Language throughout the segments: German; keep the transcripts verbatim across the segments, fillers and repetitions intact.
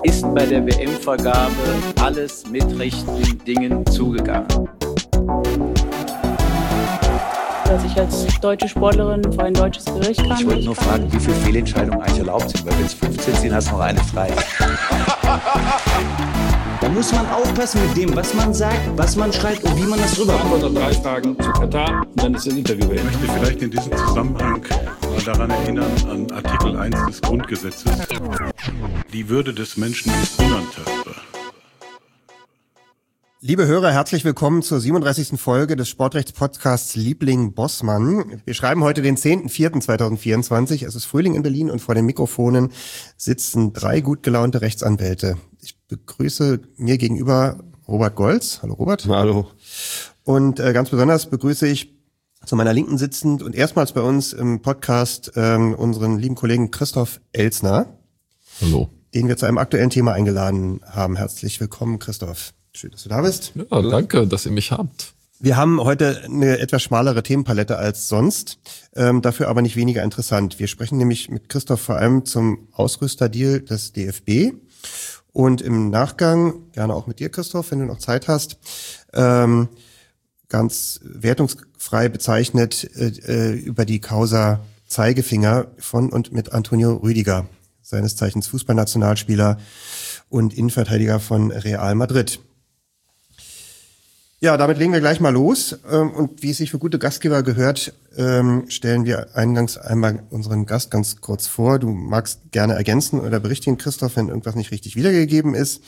ist bei der W M-Vergabe alles mit rechten Dingen zugegangen. Dass ich als deutsche Sportlerin vor ein deutsches Gericht kann. Ich wollte nur fragen, wie viele Fehlentscheidungen eigentlich erlaubt sind, weil wenn es fünfzehn sind, hast du noch eine frei. Da muss man aufpassen mit dem, was man sagt, was man schreibt und wie man das rüberkommt. Vor drei Tagen zu Katar und dann ist das Interview beendet. Ich möchte vielleicht in diesem Zusammenhang mal daran erinnern, an Artikel eins des Grundgesetzes. Die Würde des Menschen ist unantastbar. Liebe Hörer, herzlich willkommen zur siebenunddreißigsten Folge des Sportrechtspodcasts Liebling Bossmann. Wir schreiben heute den zehnten vierten zweitausendvierundzwanzig. Es ist Frühling in Berlin und vor den Mikrofonen sitzen drei gut gelaunte Rechtsanwälte. Ich begrüße mir gegenüber Robert Golz. Hallo Robert. Hallo. Und äh, ganz besonders begrüße ich zu meiner Linken sitzend und erstmals bei uns im Podcast ähm, unseren lieben Kollegen Christoph Elsner. Hallo. Den wir zu einem aktuellen Thema eingeladen haben. Herzlich willkommen, Christoph. Schön, dass du da bist. Ja, danke, dass ihr mich habt. Wir haben heute eine etwas schmalere Themenpalette als sonst, ähm, dafür aber nicht weniger interessant. Wir sprechen nämlich mit Christoph vor allem zum Ausrüsterdeal des D F B und im Nachgang, gerne auch mit dir, Christoph, wenn du noch Zeit hast, ähm, ganz wertungsfrei bezeichnet äh, über die Causa Zeigefinger von und mit Antonio Rüdiger, seines Zeichens Fußballnationalspieler und Innenverteidiger von Real Madrid. Ja, damit legen wir gleich mal los. Und wie es sich für gute Gastgeber gehört, stellen wir eingangs einmal unseren Gast ganz kurz vor. Du magst gerne ergänzen oder berichtigen, Christoph, wenn irgendwas nicht richtig wiedergegeben ist.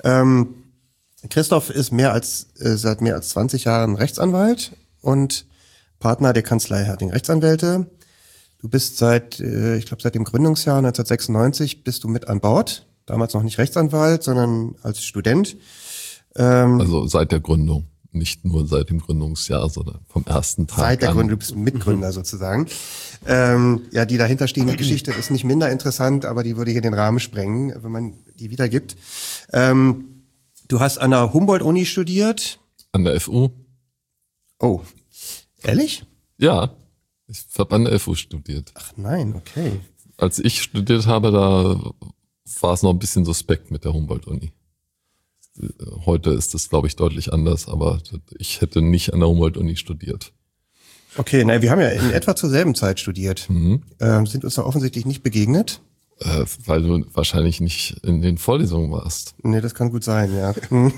Christoph ist mehr als seit mehr als zwanzig Jahren Rechtsanwalt und Partner der Kanzlei Herting Rechtsanwälte. Du bist seit, ich glaube, seit dem Gründungsjahr neunzehnhundertsechsundneunzig bist du mit an Bord. Damals noch nicht Rechtsanwalt, sondern als Student. Also seit der Gründung. Nicht nur seit dem Gründungsjahr, sondern vom ersten Tag Seit der an. Gründung, du bist Mitgründer sozusagen. Ähm, ja, die dahinterstehende Geschichte ist nicht minder interessant, aber die würde hier den Rahmen sprengen, wenn man die wiedergibt. Ähm, du hast an der Humboldt-Uni studiert. An der F U. Oh, ehrlich? Ja, ich habe an der F U studiert. Ach nein, okay. Als ich studiert habe, da war es noch ein bisschen suspekt mit der Humboldt-Uni. Heute ist es, glaube ich, deutlich anders, aber ich hätte nicht an der Humboldt-Uni studiert. Okay, na, wir haben ja in etwa zur selben Zeit studiert. Mhm. Ähm, sind uns da offensichtlich nicht begegnet? Äh, weil du wahrscheinlich nicht in den Vorlesungen warst. Nee, das kann gut sein, ja.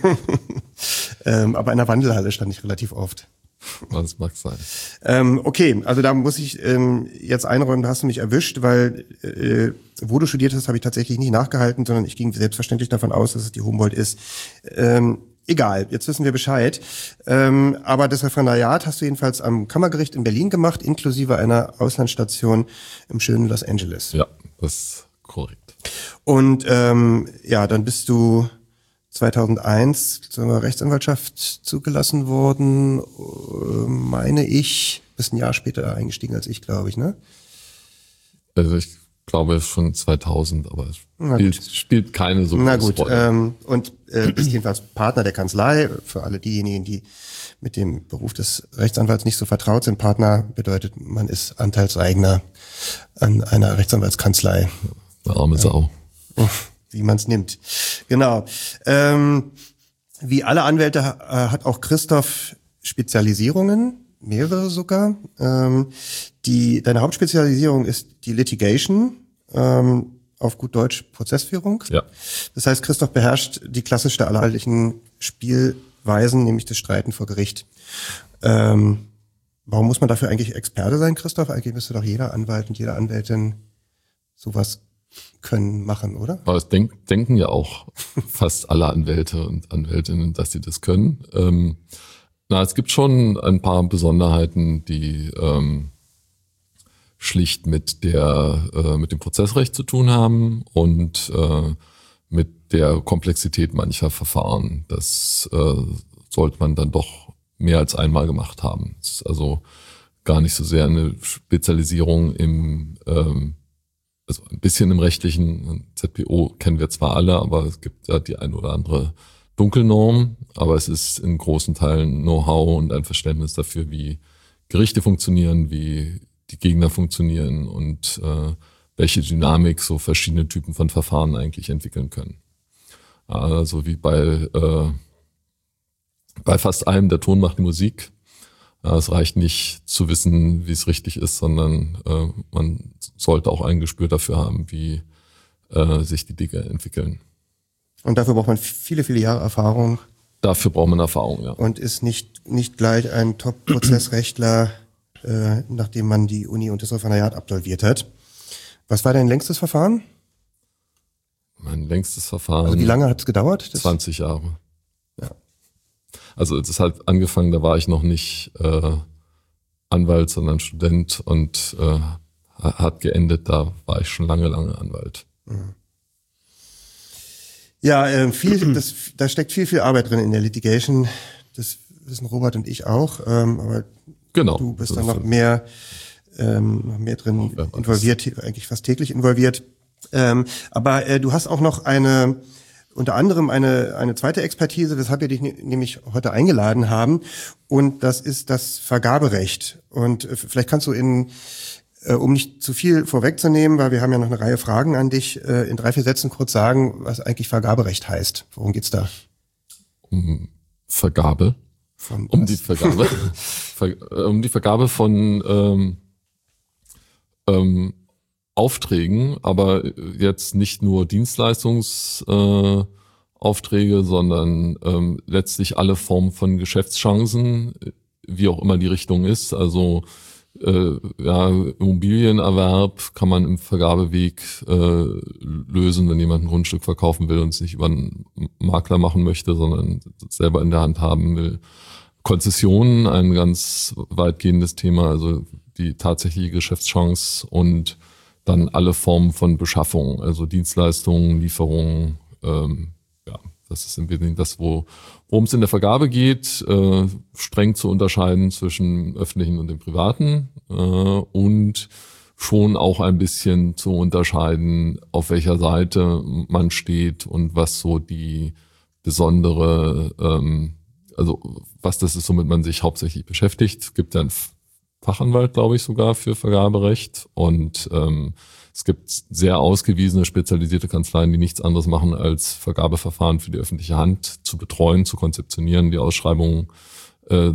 ähm, aber in der Wandelhalle stand ich relativ oft. Das mag sein. Ähm, okay, also da muss ich ähm, jetzt einräumen, da hast du mich erwischt, weil äh, wo du studiert hast, habe ich tatsächlich nicht nachgehalten, sondern ich ging selbstverständlich davon aus, dass es die Humboldt ist. Ähm, egal, jetzt wissen wir Bescheid. Ähm, aber das Referendariat hast du jedenfalls am Kammergericht in Berlin gemacht, inklusive einer Auslandsstation im schönen Los Angeles. Ja, das ist korrekt. Und ähm, ja, dann bist du zweitausendeins zur Rechtsanwaltschaft zugelassen worden, meine ich, bist ein Jahr später eingestiegen als ich, glaube ich, ne? Also ich glaube schon zweitausend, aber es spielt, spielt keine so Na große gut, Rolle. ähm, und äh, bist jedenfalls Partner der Kanzlei. Für alle diejenigen, die mit dem Beruf des Rechtsanwalts nicht so vertraut sind, Partner bedeutet, man ist Anteilseigner an einer Rechtsanwaltskanzlei. Eine arme Sau. Ja. Wie man es nimmt. Genau. Ähm, wie alle Anwälte äh, hat auch Christoph Spezialisierungen, mehrere sogar. Ähm, die deine Hauptspezialisierung ist die Litigation, ähm, auf gut Deutsch Prozessführung. Ja. Das heißt, Christoph beherrscht die klassischste aller alltäglichen Spielweisen, nämlich das Streiten vor Gericht. Ähm, warum muss man dafür eigentlich Experte sein, Christoph? Eigentlich müsste doch jeder Anwalt und jede Anwältin sowas können, machen, oder? Aber es denk, denken ja auch fast alle Anwälte und Anwältinnen, dass sie das können. Ähm, na, es gibt schon ein paar Besonderheiten, die ähm, schlicht mit der äh, mit dem Prozessrecht zu tun haben und äh, mit der Komplexität mancher Verfahren. Das äh, sollte man dann doch mehr als einmal gemacht haben. Es ist also gar nicht so sehr eine Spezialisierung im ähm, also ein bisschen im rechtlichen, Z P O kennen wir zwar alle, aber es gibt ja die ein oder andere Dunkelnorm, aber es ist in großen Teilen Know-how und ein Verständnis dafür, wie Gerichte funktionieren, wie die Gegner funktionieren und äh, welche Dynamik so verschiedene Typen von Verfahren eigentlich entwickeln können. Also wie bei, äh, bei fast allem, der Ton macht die Musik. Ja, es reicht nicht zu wissen, wie es richtig ist, sondern äh, man sollte auch ein Gespür dafür haben, wie äh, sich die Dinge entwickeln. Und dafür braucht man viele, viele Jahre Erfahrung. Dafür braucht man Erfahrung, ja. Und ist nicht, nicht gleich ein Top-Prozessrechtler, äh, nachdem man die Uni und das Referendariat absolviert hat. Was war dein längstes Verfahren? Mein längstes Verfahren. Also wie lange hat es gedauert? Das zwanzig Jahre. Ja. Also es hat angefangen, da war ich noch nicht äh, Anwalt, sondern Student und äh, hat geendet, da war ich schon lange, lange Anwalt. Mhm. Ja, äh, viel, das, da steckt viel, viel Arbeit drin in der Litigation. Das wissen Robert und ich auch. Ähm, aber genau. Du bist da noch mehr, ähm, noch mehr drin involviert, eigentlich fast täglich involviert. Ähm, aber äh, du hast auch noch eine, unter anderem eine eine zweite Expertise, weshalb wir dich ne, nämlich heute eingeladen haben. Und das ist das Vergaberecht. Und äh, vielleicht kannst du in Äh, um nicht zu viel vorwegzunehmen, weil wir haben ja noch eine Reihe Fragen an dich, äh, in drei, vier Sätzen kurz sagen, was eigentlich Vergaberecht heißt. Worum geht's da? Um Vergabe. Von um die Vergabe. Ver, um die Vergabe von ähm, ähm, Aufträgen, aber jetzt nicht nur Dienstleistungsaufträge, äh, Aufträge, sondern ähm, letztlich alle Formen von Geschäftschancen, wie auch immer die Richtung ist. Also Äh, ja, Immobilienerwerb kann man im Vergabeweg äh, lösen, wenn jemand ein Grundstück verkaufen will und es nicht über einen Makler machen möchte, sondern selber in der Hand haben will. Konzessionen, ein ganz weitgehendes Thema, also die tatsächliche Geschäftschance und dann alle Formen von Beschaffung, also Dienstleistungen, Lieferungen, ähm, ja, das ist im Wesentlichen das, wo worum es in der Vergabe geht, äh, streng zu unterscheiden zwischen öffentlichen und dem privaten äh, und schon auch ein bisschen zu unterscheiden, auf welcher Seite man steht und was so die besondere, ähm, also was das ist, womit man sich hauptsächlich beschäftigt. Es gibt ja einen Fachanwalt, glaube ich, sogar für Vergaberecht und ähm, es gibt sehr ausgewiesene, spezialisierte Kanzleien, die nichts anderes machen, als Vergabeverfahren für die öffentliche Hand zu betreuen, zu konzeptionieren, die Ausschreibungen äh,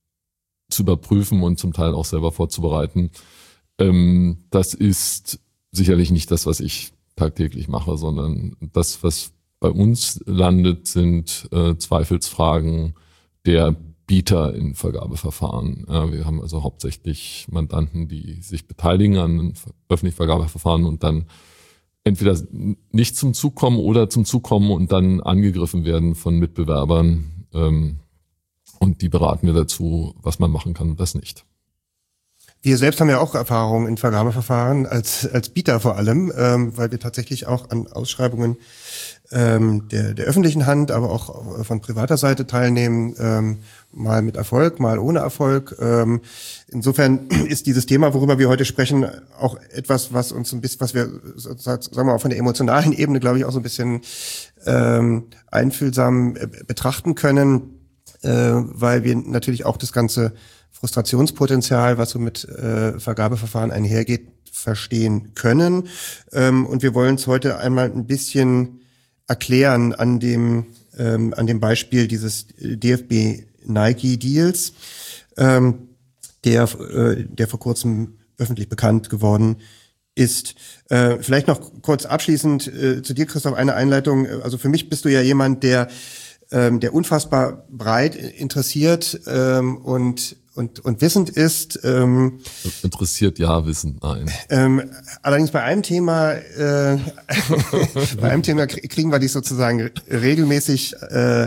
zu überprüfen und zum Teil auch selber vorzubereiten. Ähm, das ist sicherlich nicht das, was ich tagtäglich mache, sondern das, was bei uns landet, sind äh, Zweifelsfragen der Bieter in Vergabeverfahren. Ja, wir haben also hauptsächlich Mandanten, die sich beteiligen an öffentlichen Vergabeverfahren und dann entweder nicht zum Zug kommen oder zum Zug kommen und dann angegriffen werden von Mitbewerbern. Ähm, und die beraten wir dazu, was man machen kann und das nicht. Wir selbst haben ja auch Erfahrung in Vergabeverfahren, als als Bieter vor allem, ähm, weil wir tatsächlich auch an Ausschreibungen ähm, der der öffentlichen Hand, aber auch von privater Seite teilnehmen, ähm, mal mit Erfolg, mal ohne Erfolg. Ähm, insofern ist dieses Thema, worüber wir heute sprechen, auch etwas, was uns ein bisschen, was wir, sagen wir mal, von der emotionalen Ebene, glaube ich, auch so ein bisschen ähm, einfühlsam äh, betrachten können, äh, weil wir natürlich auch das ganze Frustrationspotenzial, was so mit äh, Vergabeverfahren einhergeht, verstehen können. Ähm, und wir wollen es heute einmal ein bisschen erklären an dem ähm, an dem Beispiel dieses D F B-Nike-Deals, ähm, der äh, der vor kurzem öffentlich bekannt geworden ist. Äh, vielleicht noch kurz abschließend äh, zu dir, Christoph, eine Einleitung. Also für mich bist du ja jemand, der ähm, der unfassbar breit interessiert ähm, und und und wissend ist. Ähm, Interessiert ja, wissend nein. Ähm, allerdings bei einem Thema, äh, bei einem Thema kriegen wir dich sozusagen regelmäßig, äh,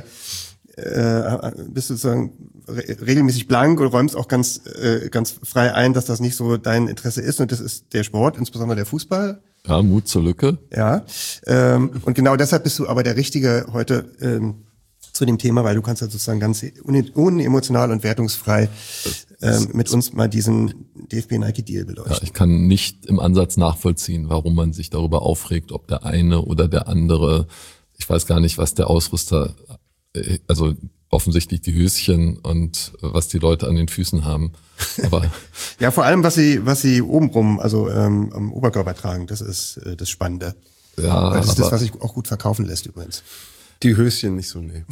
äh, bist du sozusagen re- regelmäßig blank und räumst auch ganz äh, ganz frei ein, dass das nicht so dein Interesse ist, und das ist der Sport, insbesondere der Fußball. Ja, Mut zur Lücke. Ja, ähm, und genau deshalb bist du aber der Richtige heute ähm, zu dem Thema, weil du kannst ja sozusagen ganz unemotional und wertungsfrei ähm, mit uns mal diesen D F B-Nike-Deal beleuchten. Ja, ich kann nicht im Ansatz nachvollziehen, warum man sich darüber aufregt, ob der eine oder der andere, ich weiß gar nicht, was der Ausrüster, also offensichtlich die Höschen und was die Leute an den Füßen haben. Aber ja, vor allem, was sie was sie obenrum, also ähm, am Oberkörper tragen, das ist äh, das Spannende. Ja, das ist aber das, was sich auch gut verkaufen lässt übrigens. Die Höschen nicht so, nee.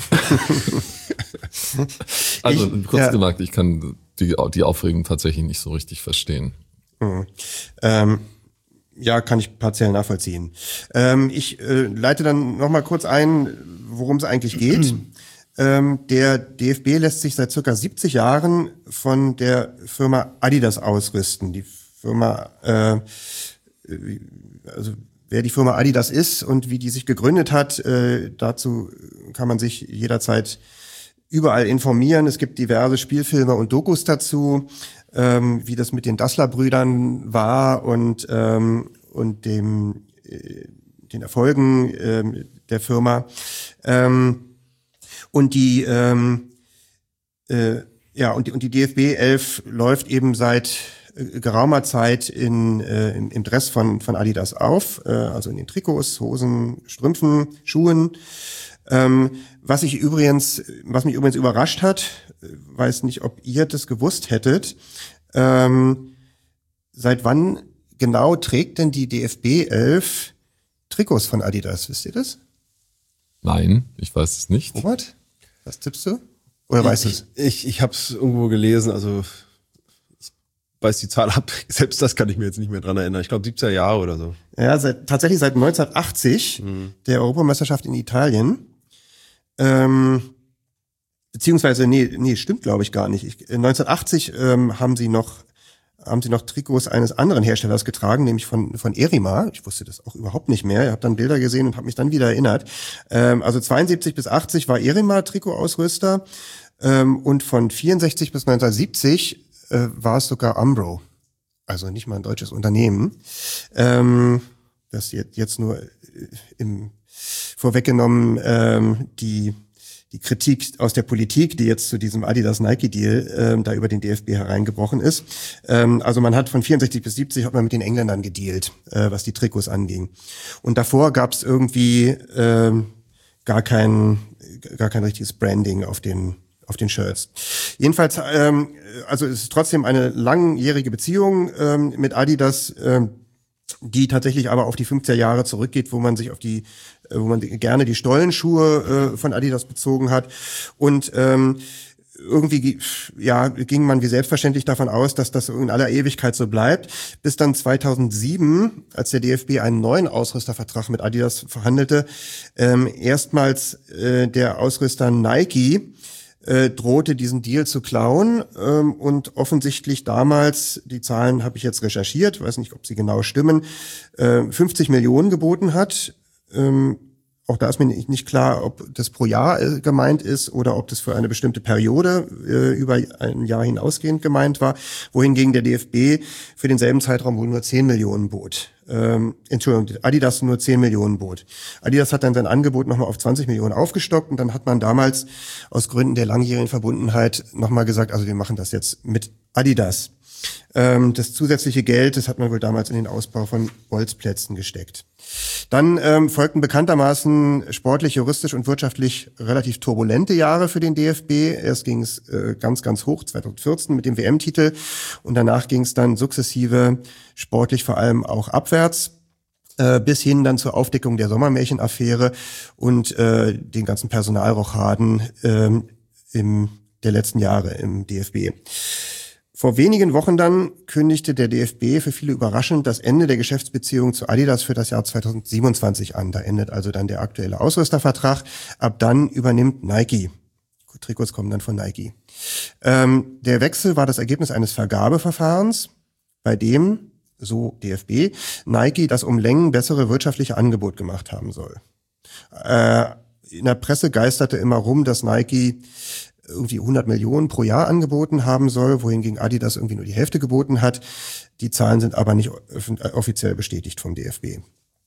Also Ich- kurz ja. gesagt, ich kann die, die Aufregung tatsächlich nicht so richtig verstehen. Mhm. Ähm, ja, kann ich partiell nachvollziehen. Ähm, ich äh, leite dann noch mal kurz ein, worum es eigentlich geht. ähm, der D F B lässt sich seit circa siebzig Jahren von der Firma Adidas ausrüsten. Die Firma, äh, also wer die Firma Adidas ist und wie die sich gegründet hat, äh, dazu kann man sich jederzeit überall informieren. Es gibt diverse Spielfilme und Dokus dazu, ähm, wie das mit den Dassler-Brüdern war und ähm, und dem äh, den Erfolgen ähm, der Firma. Ähm, und die ähm, äh, ja und die und die D F B elf läuft eben seit äh, geraumer Zeit in äh, im, im Dress von von Adidas auf, äh, also in den Trikots, Hosen, Strümpfen, Schuhen. Ähm, was ich übrigens, was mich übrigens überrascht hat, weiß nicht, ob ihr das gewusst hättet. Ähm, seit wann genau trägt denn die D F B elf Trikots von Adidas? Wisst ihr das? Nein, ich weiß es nicht. Robert, was tippst du? Oder weißt du es? Ich, ich, ich habe es irgendwo gelesen, also ich weiß die Zahl ab, selbst das kann ich mir jetzt nicht mehr dran erinnern. Ich glaube siebziger Jahre oder so. Ja, seit, tatsächlich seit neunzehnhundertachtzig, mhm. der Europameisterschaft in Italien. Ähm, beziehungsweise, nee, nee, stimmt glaube ich gar nicht. Ich, neunzehnhundertachtzig ähm, haben sie noch haben sie noch Trikots eines anderen Herstellers getragen, nämlich von von Erima. Ich wusste das auch überhaupt nicht mehr. Ich habe dann Bilder gesehen und habe mich dann wieder erinnert. Ähm, also zweiundsiebzig bis achtzig war Erima Trikotausrüster ähm, und von vierundsechzig bis neunzehnhundertsiebzig äh, war es sogar Umbro. Also nicht mal ein deutsches Unternehmen. Ähm, das jetzt, jetzt nur im vorweggenommen ähm, die die Kritik aus der Politik, die jetzt zu diesem Adidas-Nike-Deal ähm, da über den D F B hereingebrochen ist. Ähm, also man hat von vierundsechzig bis siebzig hat man mit den Engländern gedealt, äh, was die Trikots anging. Und davor gab es irgendwie ähm, gar kein gar kein richtiges Branding auf den auf den Shirts. Jedenfalls, ähm, also es ist trotzdem eine langjährige Beziehung ähm, mit Adidas, ähm, die tatsächlich aber auf die fünfziger Jahre zurückgeht, wo man sich auf die, wo man gerne die Stollenschuhe äh, von Adidas bezogen hat. Und ähm, irgendwie ja ging man wie selbstverständlich davon aus, dass das in aller Ewigkeit so bleibt, bis dann zweitausendsieben, als der D F B einen neuen Ausrüstervertrag mit Adidas verhandelte, ähm, erstmals äh, der Ausrüster Nike Äh, drohte diesen Deal zu klauen ähm, und offensichtlich damals, die Zahlen habe ich jetzt recherchiert, weiß nicht, ob sie genau stimmen, äh, fünfzig Millionen geboten hat. Ähm, auch da ist mir nicht, nicht klar, ob das pro Jahr äh, gemeint ist oder ob das für eine bestimmte Periode äh, über ein Jahr hinausgehend gemeint war, wohingegen der D F B für denselben Zeitraum wohl nur zehn Millionen bot. Ähm, Entschuldigung, Adidas nur zehn Millionen bot. Adidas hat dann sein Angebot nochmal auf zwanzig Millionen aufgestockt und dann hat man damals aus Gründen der langjährigen Verbundenheit nochmal gesagt, also wir machen das jetzt mit Adidas. Ähm, das zusätzliche Geld, das hat man wohl damals in den Ausbau von Bolzplätzen gesteckt. Dann ähm, folgten bekanntermaßen sportlich, juristisch und wirtschaftlich relativ turbulente Jahre für den D F B. Erst ging es äh, ganz, ganz hoch, zweitausendvierzehn mit dem W M-Titel und danach ging es dann sukzessive sportlich vor allem auch abwärts, äh, bis hin dann zur Aufdeckung der Sommermärchen-Affäre und äh, den ganzen Personalrochaden äh, im der letzten Jahre im D F B. Vor wenigen Wochen dann kündigte der D F B für viele überraschend das Ende der Geschäftsbeziehung zu Adidas für das Jahr zweitausendsiebenundzwanzig an. Da endet also dann der aktuelle Ausrüstervertrag. Ab dann übernimmt Nike. Trikots kommen dann von Nike. Ähm, der Wechsel war das Ergebnis eines Vergabeverfahrens, bei dem, so D F B, Nike das um Längen bessere wirtschaftliche Angebot gemacht haben soll. Äh, in der Presse geisterte immer rum, dass Nike irgendwie hundert Millionen pro Jahr angeboten haben soll, wohingegen Adidas irgendwie nur die Hälfte geboten hat. Die Zahlen sind aber nicht offiziell bestätigt vom D F B.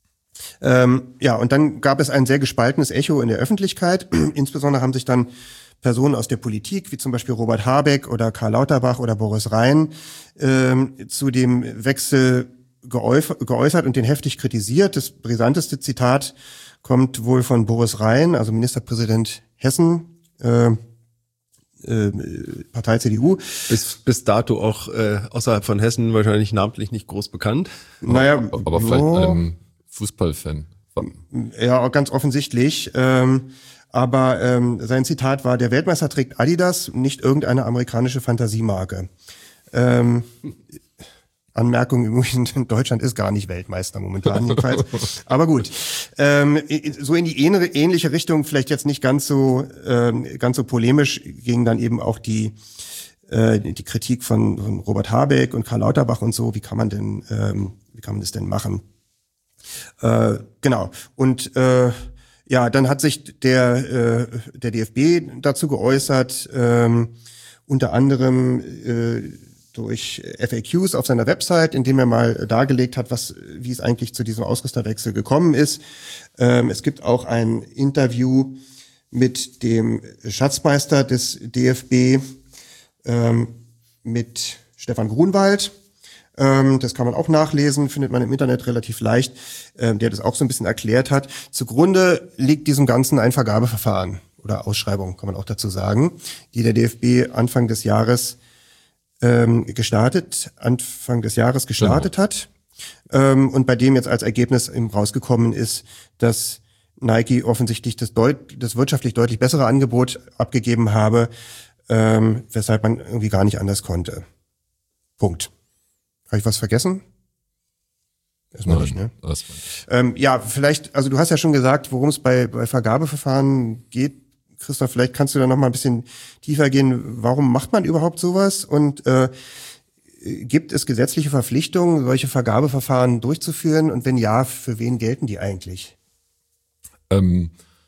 Ähm, ja, und dann gab es ein sehr gespaltenes Echo in der Öffentlichkeit. Insbesondere haben sich dann Personen aus der Politik, wie zum Beispiel Robert Habeck oder Karl Lauterbach oder Boris Rhein, ähm, zu dem Wechsel geäußert, geäußert und den heftig kritisiert. Das brisanteste Zitat kommt wohl von Boris Rhein, also Ministerpräsident Hessen, äh, Partei C D U. Bis, bis dato auch äh, außerhalb von Hessen wahrscheinlich namentlich nicht groß bekannt. Naja, aber vielleicht oh. ein Fußballfan Ja, ganz offensichtlich. Ähm, aber ähm, sein Zitat war, der Weltmeister trägt Adidas, nicht irgendeine amerikanische Fantasiemarke. Ähm, Anmerkung übrigens, Deutschland ist gar nicht Weltmeister momentan jedenfalls. Aber gut, ähm, so in die ähnliche Richtung, vielleicht jetzt nicht ganz so ähm, ganz so polemisch, ging dann eben auch die äh, die Kritik von, von Robert Habeck und Karl Lauterbach und so. Wie kann man denn ähm, wie kann man das denn machen? Äh, genau. Und äh, ja, dann hat sich der äh, der D F B dazu geäußert, ähm, unter anderem äh, durch F A Qs auf seiner Website, in dem er mal dargelegt hat, was, wie es eigentlich zu diesem Ausrüsterwechsel gekommen ist. Ähm, es gibt auch ein Interview mit dem Schatzmeister des D F B, ähm, mit Stefan Grunwald. Ähm, das kann man auch nachlesen, findet man im Internet relativ leicht, ähm, der das auch so ein bisschen erklärt hat. Zugrunde liegt diesem Ganzen ein Vergabeverfahren oder Ausschreibung, kann man auch dazu sagen, die der D F B Anfang des Jahres gestartet, Anfang des Jahres gestartet genau. hat ähm, und bei dem jetzt als Ergebnis eben rausgekommen ist, dass Nike offensichtlich das, deut- das wirtschaftlich deutlich bessere Angebot abgegeben habe, ähm, weshalb man irgendwie gar nicht anders konnte. Punkt. Habe ich was vergessen? Erstmal nicht, ne? Ähm, ja, vielleicht, also du hast ja schon gesagt, worum es bei, bei Vergabeverfahren geht. Christoph, vielleicht kannst du da noch mal ein bisschen tiefer gehen. Warum macht man überhaupt sowas? Und äh, gibt es gesetzliche Verpflichtungen, solche Vergabeverfahren durchzuführen? Und wenn ja, für wen gelten die eigentlich? Ähm,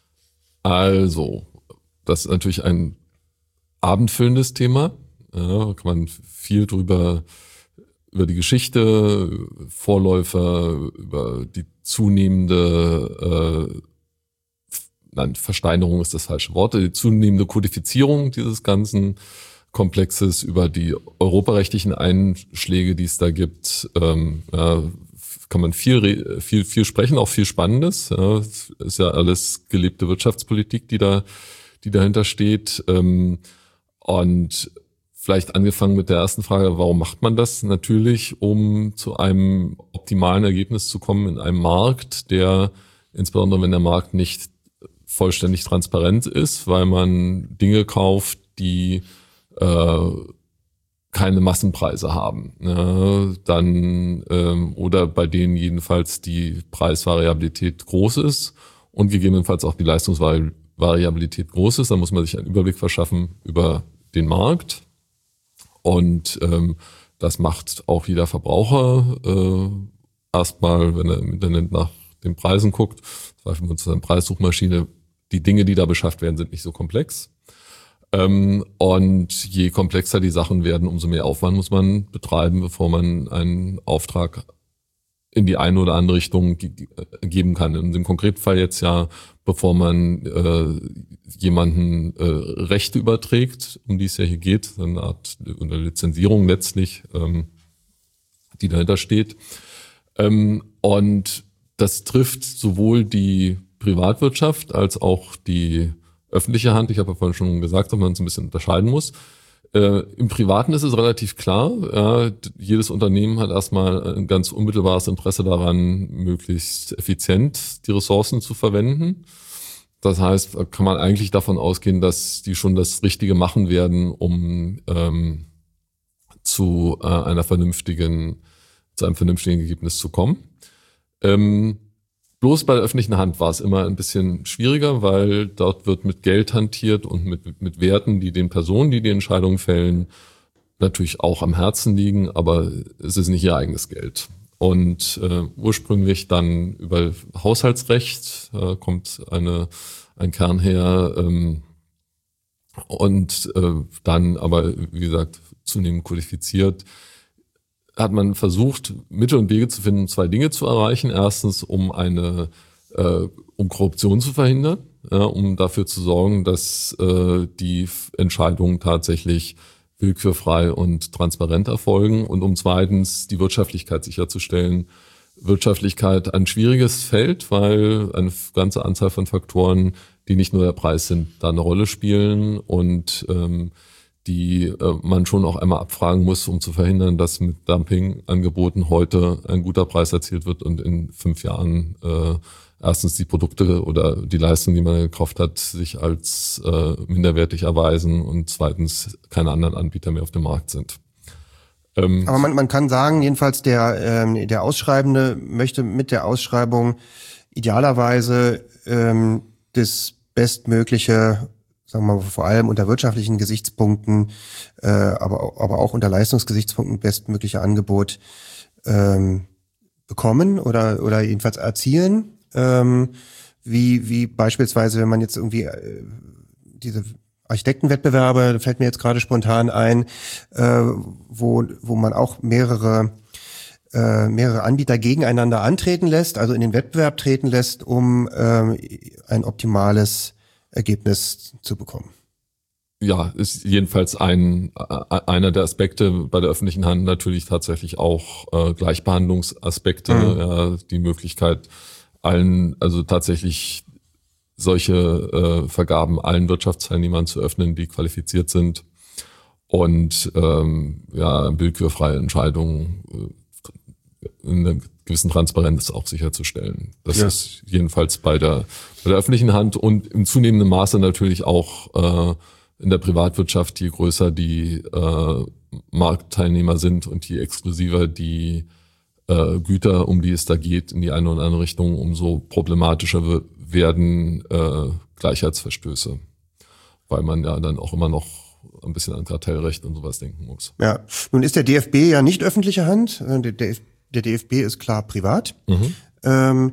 also, das ist natürlich ein abendfüllendes Thema. Ja, kann man viel drüber, über die Geschichte, Vorläufer, über die zunehmende äh, Nein, Versteinerung ist das falsche Wort, die zunehmende Kodifizierung dieses ganzen Komplexes über die europarechtlichen Einschläge, die es da gibt, ähm, ja, kann man viel, viel, viel sprechen, auch viel Spannendes. Ja, es ist ja alles gelebte Wirtschaftspolitik, die da, die dahinter steht. Ähm, und vielleicht angefangen mit der ersten Frage, warum macht man das? Natürlich, um zu einem optimalen Ergebnis zu kommen in einem Markt, der, insbesondere wenn der Markt nicht vollständig transparent ist, weil man Dinge kauft, die äh, keine Massenpreise haben. Ja, dann ähm, oder bei denen jedenfalls die Preisvariabilität groß ist und gegebenenfalls auch die Leistungsvariabilität groß ist. Dann muss man sich einen Überblick verschaffen über den Markt. Und ähm, das macht auch jeder Verbraucher äh, erstmal, wenn er im Internet nach den Preisen guckt, zum Beispiel mit seiner Preissuchmaschine. Die Dinge, die da beschafft werden, sind nicht so komplex. Ähm, und je komplexer die Sachen werden, umso mehr Aufwand muss man betreiben, bevor man einen Auftrag in die eine oder andere Richtung ge- geben kann. In dem konkreten Fall jetzt ja, bevor man äh, jemanden äh, Rechte überträgt, um die es ja hier geht, eine Art eine Lizenzierung letztlich, ähm, die dahinter steht. Ähm, und das trifft sowohl die Privatwirtschaft als auch die öffentliche Hand. Ich habe ja vorhin schon gesagt, dass man es ein bisschen unterscheiden muss. Äh, Im Privaten ist es relativ klar. Ja, jedes Unternehmen hat erstmal ein ganz unmittelbares Interesse daran, möglichst effizient die Ressourcen zu verwenden. Das heißt, kann man eigentlich davon ausgehen, dass die schon das Richtige machen werden, um ähm, zu äh, einer vernünftigen, zu einem vernünftigen Ergebnis zu kommen. Ähm, Bloß bei der öffentlichen Hand war es immer ein bisschen schwieriger, weil dort wird mit Geld hantiert und mit, mit Werten, die den Personen, die die Entscheidung fällen, natürlich auch am Herzen liegen, aber es ist nicht ihr eigenes Geld. Und äh, ursprünglich dann über Haushaltsrecht äh, kommt eine ein Kern her ähm, und äh, dann aber, wie gesagt, zunehmend kodifiziert, hat man versucht, Mittel und Wege zu finden, um zwei Dinge zu erreichen. Erstens, um eine, äh, um Korruption zu verhindern, ja, um dafür zu sorgen, dass äh, die Entscheidungen tatsächlich willkürfrei und transparent erfolgen und um zweitens die Wirtschaftlichkeit sicherzustellen. Wirtschaftlichkeit ein schwieriges Feld, weil eine ganze Anzahl von Faktoren, die nicht nur der Preis sind, da eine Rolle spielen und ähm, die äh, man schon auch einmal abfragen muss, um zu verhindern, dass mit Dumpingangeboten heute ein guter Preis erzielt wird und in fünf Jahren äh, erstens die Produkte oder die Leistung, die man gekauft hat, sich als äh, minderwertig erweisen und zweitens keine anderen Anbieter mehr auf dem Markt sind. Ähm, Aber man, man kann sagen, jedenfalls der, ähm, der Ausschreibende möchte mit der Ausschreibung idealerweise ähm, das bestmögliche, sagen wir mal, vor allem unter wirtschaftlichen Gesichtspunkten, äh, aber, aber auch unter Leistungsgesichtspunkten bestmögliche Angebot ähm, bekommen oder, oder jedenfalls erzielen. Ähm, wie, wie beispielsweise, wenn man jetzt irgendwie äh, diese Architektenwettbewerbe, da fällt mir jetzt gerade spontan ein, äh, wo, wo man auch mehrere äh, mehrere Anbieter gegeneinander antreten lässt, also in den Wettbewerb treten lässt, um äh, ein optimales Ergebnis zu bekommen. Ja, ist jedenfalls ein einer der Aspekte bei der öffentlichen Hand natürlich tatsächlich auch äh, Gleichbehandlungsaspekte, mhm. ja, die Möglichkeit allen, also tatsächlich solche äh, Vergaben allen Wirtschaftsteilnehmern zu öffnen, die qualifiziert sind und ähm, ja willkürfreie Entscheidungen äh, in einer gewissen Transparenz auch sicherzustellen. Das ja. ist jedenfalls bei der bei der öffentlichen Hand und im zunehmenden Maße natürlich auch äh, in der Privatwirtschaft, je größer die äh, Marktteilnehmer sind und je exklusiver die äh, Güter, um die es da geht, in die eine oder andere Richtung, umso problematischer wird, werden äh, Gleichheitsverstöße, weil man ja dann auch immer noch ein bisschen an Kartellrecht und sowas denken muss. Ja, nun ist der D F B ja nicht öffentliche Hand, der, der, der D F B ist klar privat. Mhm. Ähm,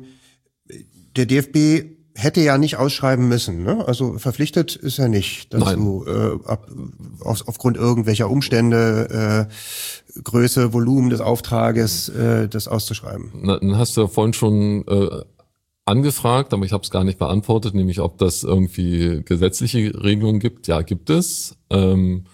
der D F B hätte ja nicht ausschreiben müssen, ne? Also verpflichtet ist er nicht dazu, äh, ab, auf, aufgrund irgendwelcher Umstände, äh, Größe, Volumen des Auftrages, äh, das auszuschreiben. Na, dann hast du ja vorhin schon äh, angefragt, aber ich habe es gar nicht beantwortet, nämlich ob das irgendwie gesetzliche Regelungen gibt. Ja, gibt es. Ähm,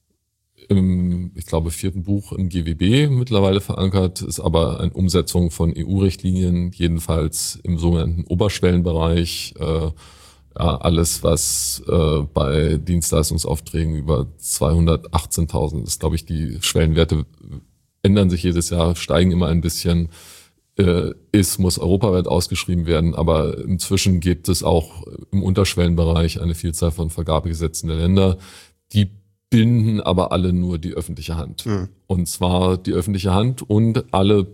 im, ich glaube, vierten Buch im G W B mittlerweile verankert, ist aber eine Umsetzung von E U-Richtlinien, jedenfalls im sogenannten Oberschwellenbereich. Äh, ja, alles, was äh, bei Dienstleistungsaufträgen über zweihundertachtzehntausend ist, glaube ich, die Schwellenwerte ändern sich jedes Jahr, steigen immer ein bisschen. Äh, ist, muss europaweit ausgeschrieben werden, aber inzwischen gibt es auch im Unterschwellenbereich eine Vielzahl von Vergabegesetzen der Länder, die binden aber alle nur die öffentliche Hand. Mhm. Und zwar die öffentliche Hand und alle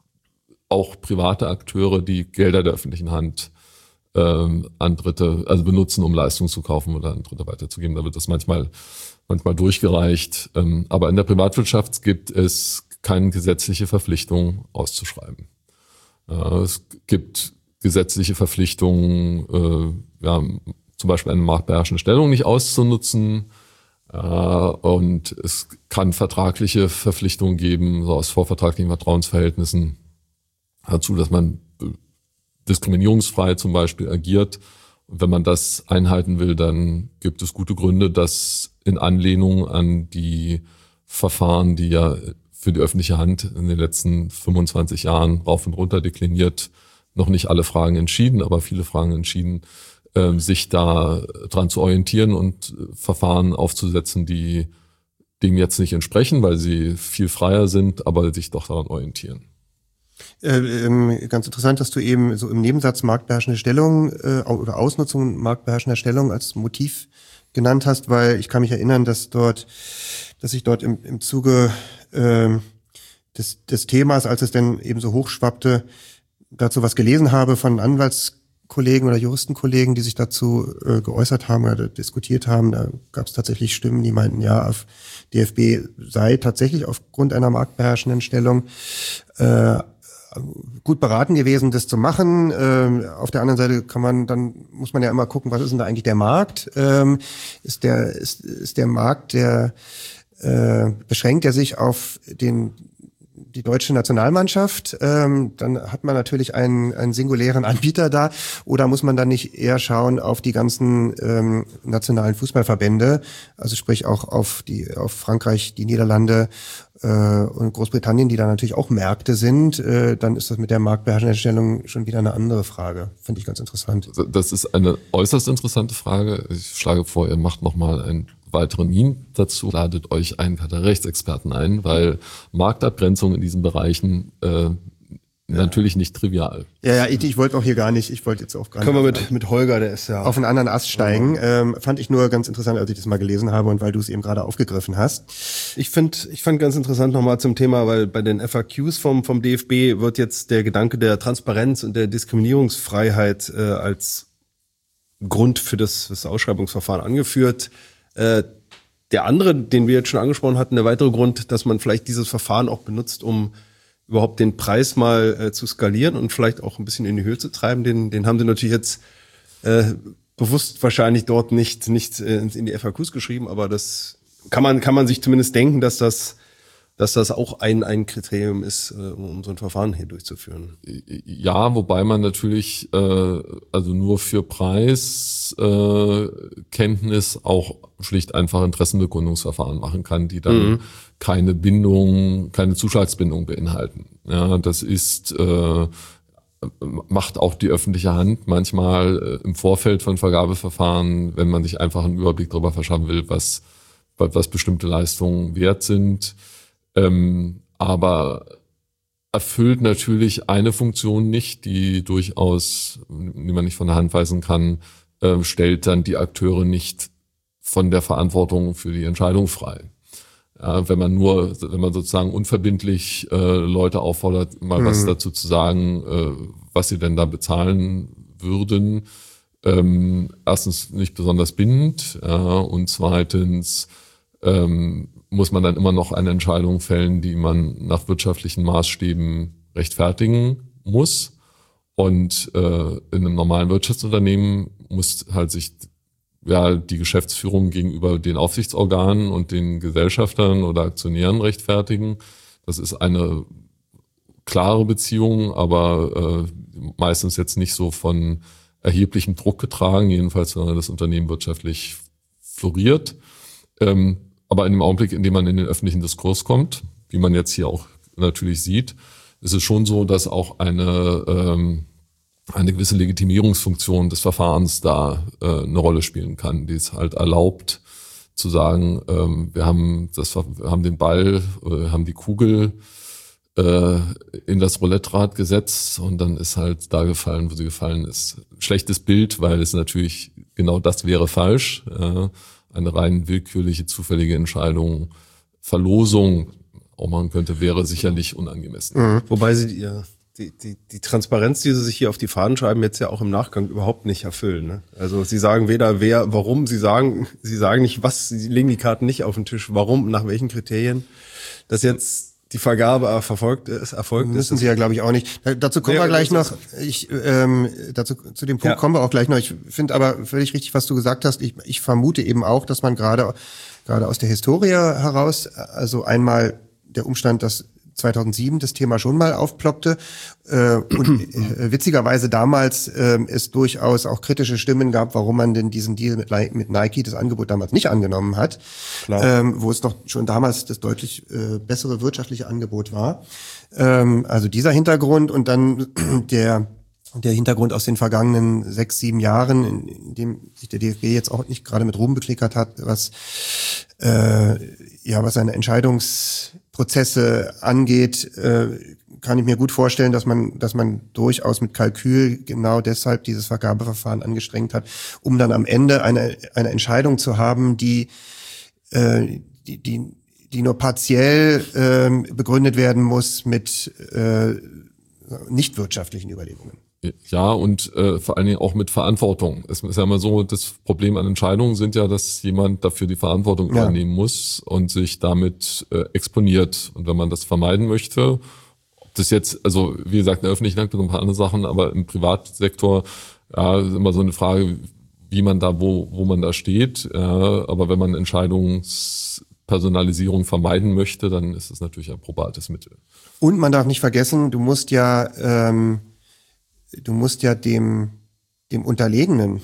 auch private Akteure, die Gelder der öffentlichen Hand ähm, an Dritte, also benutzen, um Leistungen zu kaufen oder an Dritte weiterzugeben. Da wird das manchmal manchmal durchgereicht. Ähm, aber in der Privatwirtschaft gibt es keine gesetzliche Verpflichtung auszuschreiben. Äh, es gibt gesetzliche Verpflichtungen, äh, ja, zum Beispiel eine marktbeherrschende Stellung nicht auszunutzen. Uh, und es kann vertragliche Verpflichtungen geben, so aus vorvertraglichen Vertrauensverhältnissen dazu, dass man diskriminierungsfrei zum Beispiel agiert. Und wenn man das einhalten will, dann gibt es gute Gründe, dass in Anlehnung an die Verfahren, die ja für die öffentliche Hand in den letzten fünfundzwanzig Jahren rauf und runter dekliniert, noch nicht alle Fragen entschieden, aber viele Fragen entschieden, sich da dran zu orientieren und Verfahren aufzusetzen, die dem jetzt nicht entsprechen, weil sie viel freier sind, aber sich doch daran orientieren. Äh, ähm, ganz interessant, dass du eben so im Nebensatz marktbeherrschende Stellung äh, oder Ausnutzung marktbeherrschender Stellung als Motiv genannt hast, weil ich kann mich erinnern, dass dort, dass ich dort im, im Zuge äh, des, des Themas, als es denn eben so hochschwappte, dazu was gelesen habe von Anwalts Kollegen oder Juristenkollegen, die sich dazu äh, geäußert haben oder diskutiert haben. Da gab es tatsächlich Stimmen, die meinten, ja, auf D F B sei tatsächlich aufgrund einer marktbeherrschenden Stellung äh, gut beraten gewesen, das zu machen. Ähm, auf der anderen Seite kann man, dann muss man ja immer gucken, was ist denn da eigentlich der Markt? Ähm, ist der ist, ist der Markt, der äh, beschränkt er sich auf den die deutsche Nationalmannschaft, ähm, dann hat man natürlich einen, einen singulären Anbieter da. Oder muss man dann nicht eher schauen auf die ganzen ähm, nationalen Fußballverbände, also sprich auch auf die auf Frankreich, die Niederlande äh, und Großbritannien, die da natürlich auch Märkte sind. Äh, dann ist das mit der marktbeherrschenden Stellung schon wieder eine andere Frage. Finde ich ganz interessant. Das ist eine äußerst interessante Frage. Ich schlage vor, ihr macht nochmal ein weiteren Meme dazu, ladet euch einen Rechtsexperten ein, weil Marktabgrenzung in diesen Bereichen äh, natürlich nicht trivial. Ja, ja, ich, ich wollte auch hier gar nicht, ich wollte jetzt auch gar Können nicht. wir mit, mit Holger, der ist ja auf einen anderen Ast steigen. Ähm, fand ich nur ganz interessant, als ich das mal gelesen habe und weil du es eben gerade aufgegriffen hast. Ich finde, ich fand ganz interessant nochmal zum Thema, weil bei den F A Qs vom, vom D F B wird jetzt der Gedanke der Transparenz und der Diskriminierungsfreiheit äh, als Grund für das, das Ausschreibungsverfahren angeführt. Äh, der andere, den wir jetzt schon angesprochen hatten, der weitere Grund, dass man vielleicht dieses Verfahren auch benutzt, um überhaupt den Preis mal äh, zu skalieren und vielleicht auch ein bisschen in die Höhe zu treiben, den, den haben sie natürlich jetzt äh, bewusst wahrscheinlich dort nicht, nicht äh, in die F A Qs geschrieben, aber das kann man, kann man sich zumindest denken, dass das, dass das auch ein, ein Kriterium ist, äh, um so ein Verfahren hier durchzuführen. Ja, wobei man natürlich äh, also nur für Preiskenntnis äh, auch schlicht einfach Interessenbekundungsverfahren machen kann, die dann mhm. keine Bindung, keine Zuschlagsbindung beinhalten. Ja, das ist äh, macht auch die öffentliche Hand manchmal äh, im Vorfeld von Vergabeverfahren, wenn man sich einfach einen Überblick darüber verschaffen will, was was bestimmte Leistungen wert sind. Ähm, aber erfüllt natürlich eine Funktion nicht, die durchaus, die man nicht von der Hand weisen kann, äh, stellt dann die Akteure nicht von der Verantwortung für die Entscheidung frei. Ja, wenn man nur, wenn man sozusagen unverbindlich äh, Leute auffordert, mal mhm. was dazu zu sagen, äh, was sie denn da bezahlen würden, ähm, erstens nicht besonders bindend, ja, und zweitens ähm, muss man dann immer noch eine Entscheidung fällen, die man nach wirtschaftlichen Maßstäben rechtfertigen muss. Und äh, in einem normalen Wirtschaftsunternehmen muss halt sich ja die Geschäftsführung gegenüber den Aufsichtsorganen und den Gesellschaftern oder Aktionären rechtfertigen. Das ist eine klare Beziehung, aber äh, meistens jetzt nicht so von erheblichem Druck getragen, jedenfalls wenn das Unternehmen wirtschaftlich floriert. Ähm, aber in dem Augenblick, in dem man in den öffentlichen Diskurs kommt, wie man jetzt hier auch natürlich sieht, ist es schon so, dass auch eine ähm, eine gewisse Legitimierungsfunktion des Verfahrens da äh, eine Rolle spielen kann, die es halt erlaubt zu sagen, ähm, wir haben das, wir haben den Ball, äh, haben die Kugel äh, in das Roulette-Rad gesetzt und dann ist halt da gefallen, wo sie gefallen ist. Schlechtes Bild, weil es natürlich genau das wäre falsch. Äh, eine rein willkürliche, zufällige Entscheidung, Verlosung, auch man könnte, wäre sicherlich unangemessen. Mhm. Wobei sie ja Die, die, die Transparenz, die sie sich hier auf die Fahnen schreiben, jetzt ja auch im Nachgang überhaupt nicht erfüllen. Ne? Also sie sagen weder wer, warum, sie sagen, sie sagen nicht was, sie legen die Karten nicht auf den Tisch, warum, nach welchen Kriterien, dass jetzt die Vergabe verfolgt ist, erfolgt müssen ist. Müssen sie ja, glaube ich, auch nicht. Da, dazu kommen ja, wir gleich noch. Ich ähm, dazu zu dem Punkt ja. kommen wir auch gleich noch. Ich finde aber völlig richtig, was du gesagt hast. Ich, ich vermute eben auch, dass man gerade gerade aus der Historie heraus, also einmal der Umstand, dass zweitausendsieben das Thema schon mal aufploppte äh, und äh, witzigerweise damals äh, es durchaus auch kritische Stimmen gab, warum man denn diesen Deal mit, mit Nike, das Angebot damals nicht angenommen hat, ähm, wo es doch schon damals das deutlich äh, bessere wirtschaftliche Angebot war. Ähm, also dieser Hintergrund und dann der der Hintergrund aus den vergangenen sechs, sieben Jahren, in, in dem sich der D F B jetzt auch nicht gerade mit Ruhm bekleckert hat, was äh, ja was seine Entscheidungsprozesse angeht, äh, kann ich mir gut vorstellen, dass man dass man durchaus mit Kalkül genau deshalb dieses Vergabeverfahren angestrengt hat, um dann am Ende eine eine Entscheidung zu haben, die äh, die die die nur partiell äh, begründet werden muss mit äh, nicht wirtschaftlichen Überlegungen. Ja, und äh, vor allen Dingen auch mit Verantwortung. Es ist ja immer so, das Problem an Entscheidungen sind ja, dass jemand dafür die Verantwortung ja. übernehmen muss und sich damit äh, exponiert. Und wenn man das vermeiden möchte, ob das jetzt, also wie gesagt, in der öffentlichen Hand ein paar andere Sachen, aber im Privatsektor, ja, ist immer so eine Frage, wie man da, wo wo man da steht. Ja, aber wenn man Entscheidungspersonalisierung vermeiden möchte, dann ist es natürlich ein probates Mittel. Und man darf nicht vergessen, du musst ja ähm Du musst ja dem dem Unterlegenen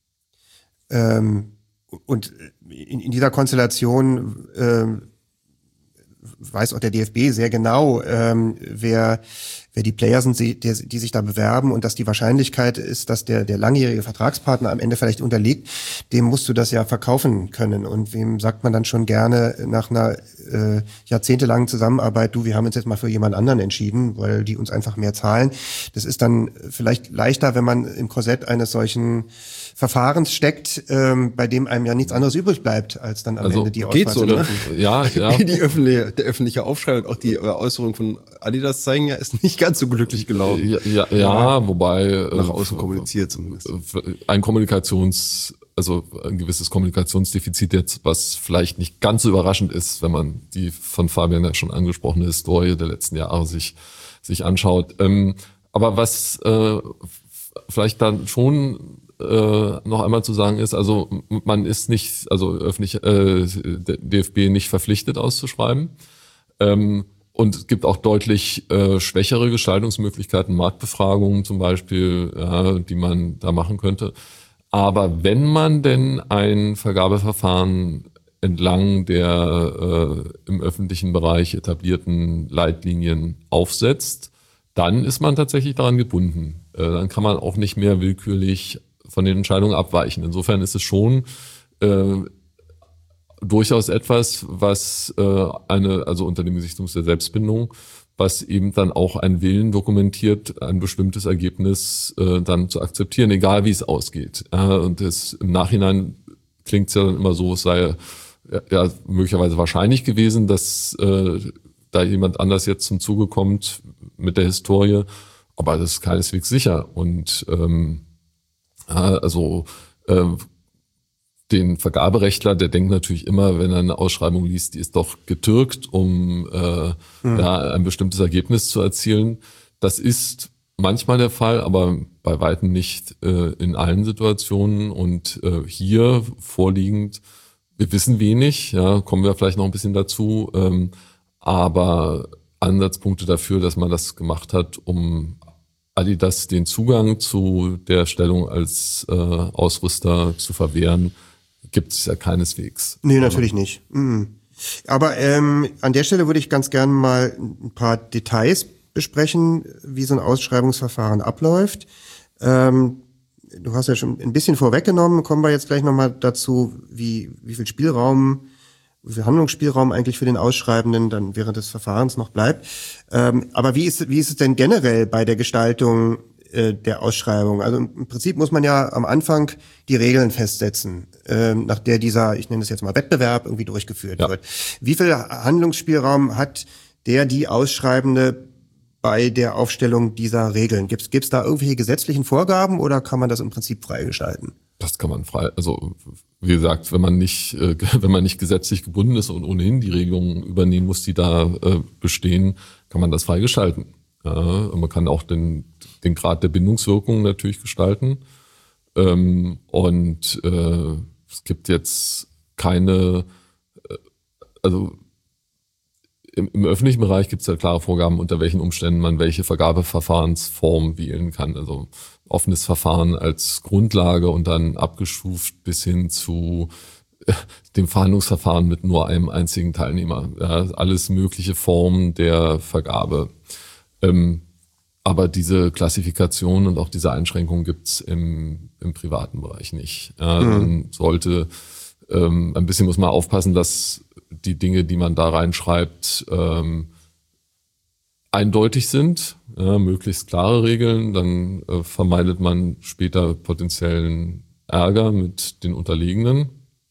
ähm, und in, in dieser Konstellation ähm, weiß auch der D F B sehr genau, ähm, wer wer die Player sind, die, die sich da bewerben und dass die Wahrscheinlichkeit ist, dass der, der langjährige Vertragspartner am Ende vielleicht unterliegt, dem musst du das ja verkaufen können. Und wem sagt man dann schon gerne nach einer äh, jahrzehntelangen Zusammenarbeit, du, wir haben uns jetzt mal für jemand anderen entschieden, weil die uns einfach mehr zahlen. Das ist dann vielleicht leichter, wenn man im Korsett eines solchen Verfahrens steckt, ähm, bei dem einem ja nichts anderes übrig bleibt, als dann am also Ende die geht Auswahl so, zu ne? treffen. Ja, ja. Die öffentliche, der öffentliche Aufschrei und auch die Äußerungen von Adidas zeigen ja, ist nicht ganz so glücklich gelaufen. Ja, ja, ja, wobei Nach äh, außen kommuniziert zumindest. ein Kommunikations, also ein gewisses Kommunikationsdefizit jetzt, was vielleicht nicht ganz so überraschend ist, wenn man die von Fabian ja schon angesprochene Historie der letzten Jahre sich sich anschaut. Ähm, aber was äh, vielleicht dann schon äh, noch einmal zu sagen ist, also man ist nicht, also öffentlich, äh, der D F B nicht verpflichtet auszuschreiben. Ähm, und es gibt auch deutlich äh, schwächere Gestaltungsmöglichkeiten, Marktbefragungen zum Beispiel, ja, die man da machen könnte. Aber wenn man denn ein Vergabeverfahren entlang der äh, im öffentlichen Bereich etablierten Leitlinien aufsetzt, dann ist man tatsächlich daran gebunden. Äh, dann kann man auch nicht mehr willkürlich von den Entscheidungen abweichen. Insofern ist es schon äh, durchaus etwas, was äh, eine, also unter dem Gesichtspunkt der Selbstbindung, was eben dann auch einen Willen dokumentiert, ein bestimmtes Ergebnis äh, dann zu akzeptieren, egal wie es ausgeht. Ja, und das, im Nachhinein klingt es ja dann immer so, es sei ja, ja möglicherweise wahrscheinlich gewesen, dass äh, da jemand anders jetzt zum Zuge kommt mit der Historie, aber das ist keineswegs sicher. Und ähm, ja, also äh, den Vergaberechtler, der denkt natürlich immer, wenn er eine Ausschreibung liest, die ist doch getürkt, um äh, mhm. ja, ein bestimmtes Ergebnis zu erzielen. Das ist manchmal der Fall, aber bei weitem nicht äh, in allen Situationen. Und äh, hier vorliegend, wir wissen wenig, ja, kommen wir vielleicht noch ein bisschen dazu, ähm, aber Ansatzpunkte dafür, dass man das gemacht hat, um Adidas den Zugang zu der Stellung als äh, Ausrüster zu verwehren, gibt es ja keineswegs. Nee, natürlich nicht. Mhm. Aber ähm, an der Stelle würde ich ganz gerne mal ein paar Details besprechen, wie so ein Ausschreibungsverfahren abläuft. Ähm, du hast ja schon ein bisschen vorweggenommen, kommen wir jetzt gleich nochmal dazu, wie, wie viel Spielraum, wie viel Handlungsspielraum eigentlich für den Ausschreibenden dann während des Verfahrens noch bleibt. Ähm, aber wie ist, wie ist es denn generell bei der Gestaltung äh, der Ausschreibung? Also im Prinzip muss man ja am Anfang die Regeln festsetzen, ähm, nach der dieser, ich nenne das jetzt mal Wettbewerb, irgendwie durchgeführt ja. wird. Wie viel Handlungsspielraum hat der, die Ausschreibende bei der Aufstellung dieser Regeln? Gibt es da irgendwelche gesetzlichen Vorgaben oder kann man das im Prinzip freigestalten? Das kann man frei, also wie gesagt, wenn man nicht, äh, wenn man nicht gesetzlich gebunden ist und ohnehin die Regelungen übernehmen muss, die da äh, bestehen, kann man das freigestalten. Ja, und man kann auch den, den Grad der Bindungswirkung natürlich gestalten. Ähm, und äh, es gibt jetzt keine, äh, also im, im öffentlichen Bereich gibt es ja klare Vorgaben, unter welchen Umständen man welche Vergabeverfahrensform wählen kann. Also offenes Verfahren als Grundlage und dann abgestuft bis hin zu äh, dem Verhandlungsverfahren mit nur einem einzigen Teilnehmer. Ja, alles mögliche Formen der Vergabe. Ähm, aber diese Klassifikation und auch diese Einschränkung gibt's im, im privaten Bereich nicht. Ja, mhm. Man sollte ähm, ein bisschen muss man aufpassen, dass die Dinge, die man da reinschreibt, ähm, eindeutig sind, ja, möglichst klare Regeln, dann äh, vermeidet man später potenziellen Ärger mit den Unterlegenen.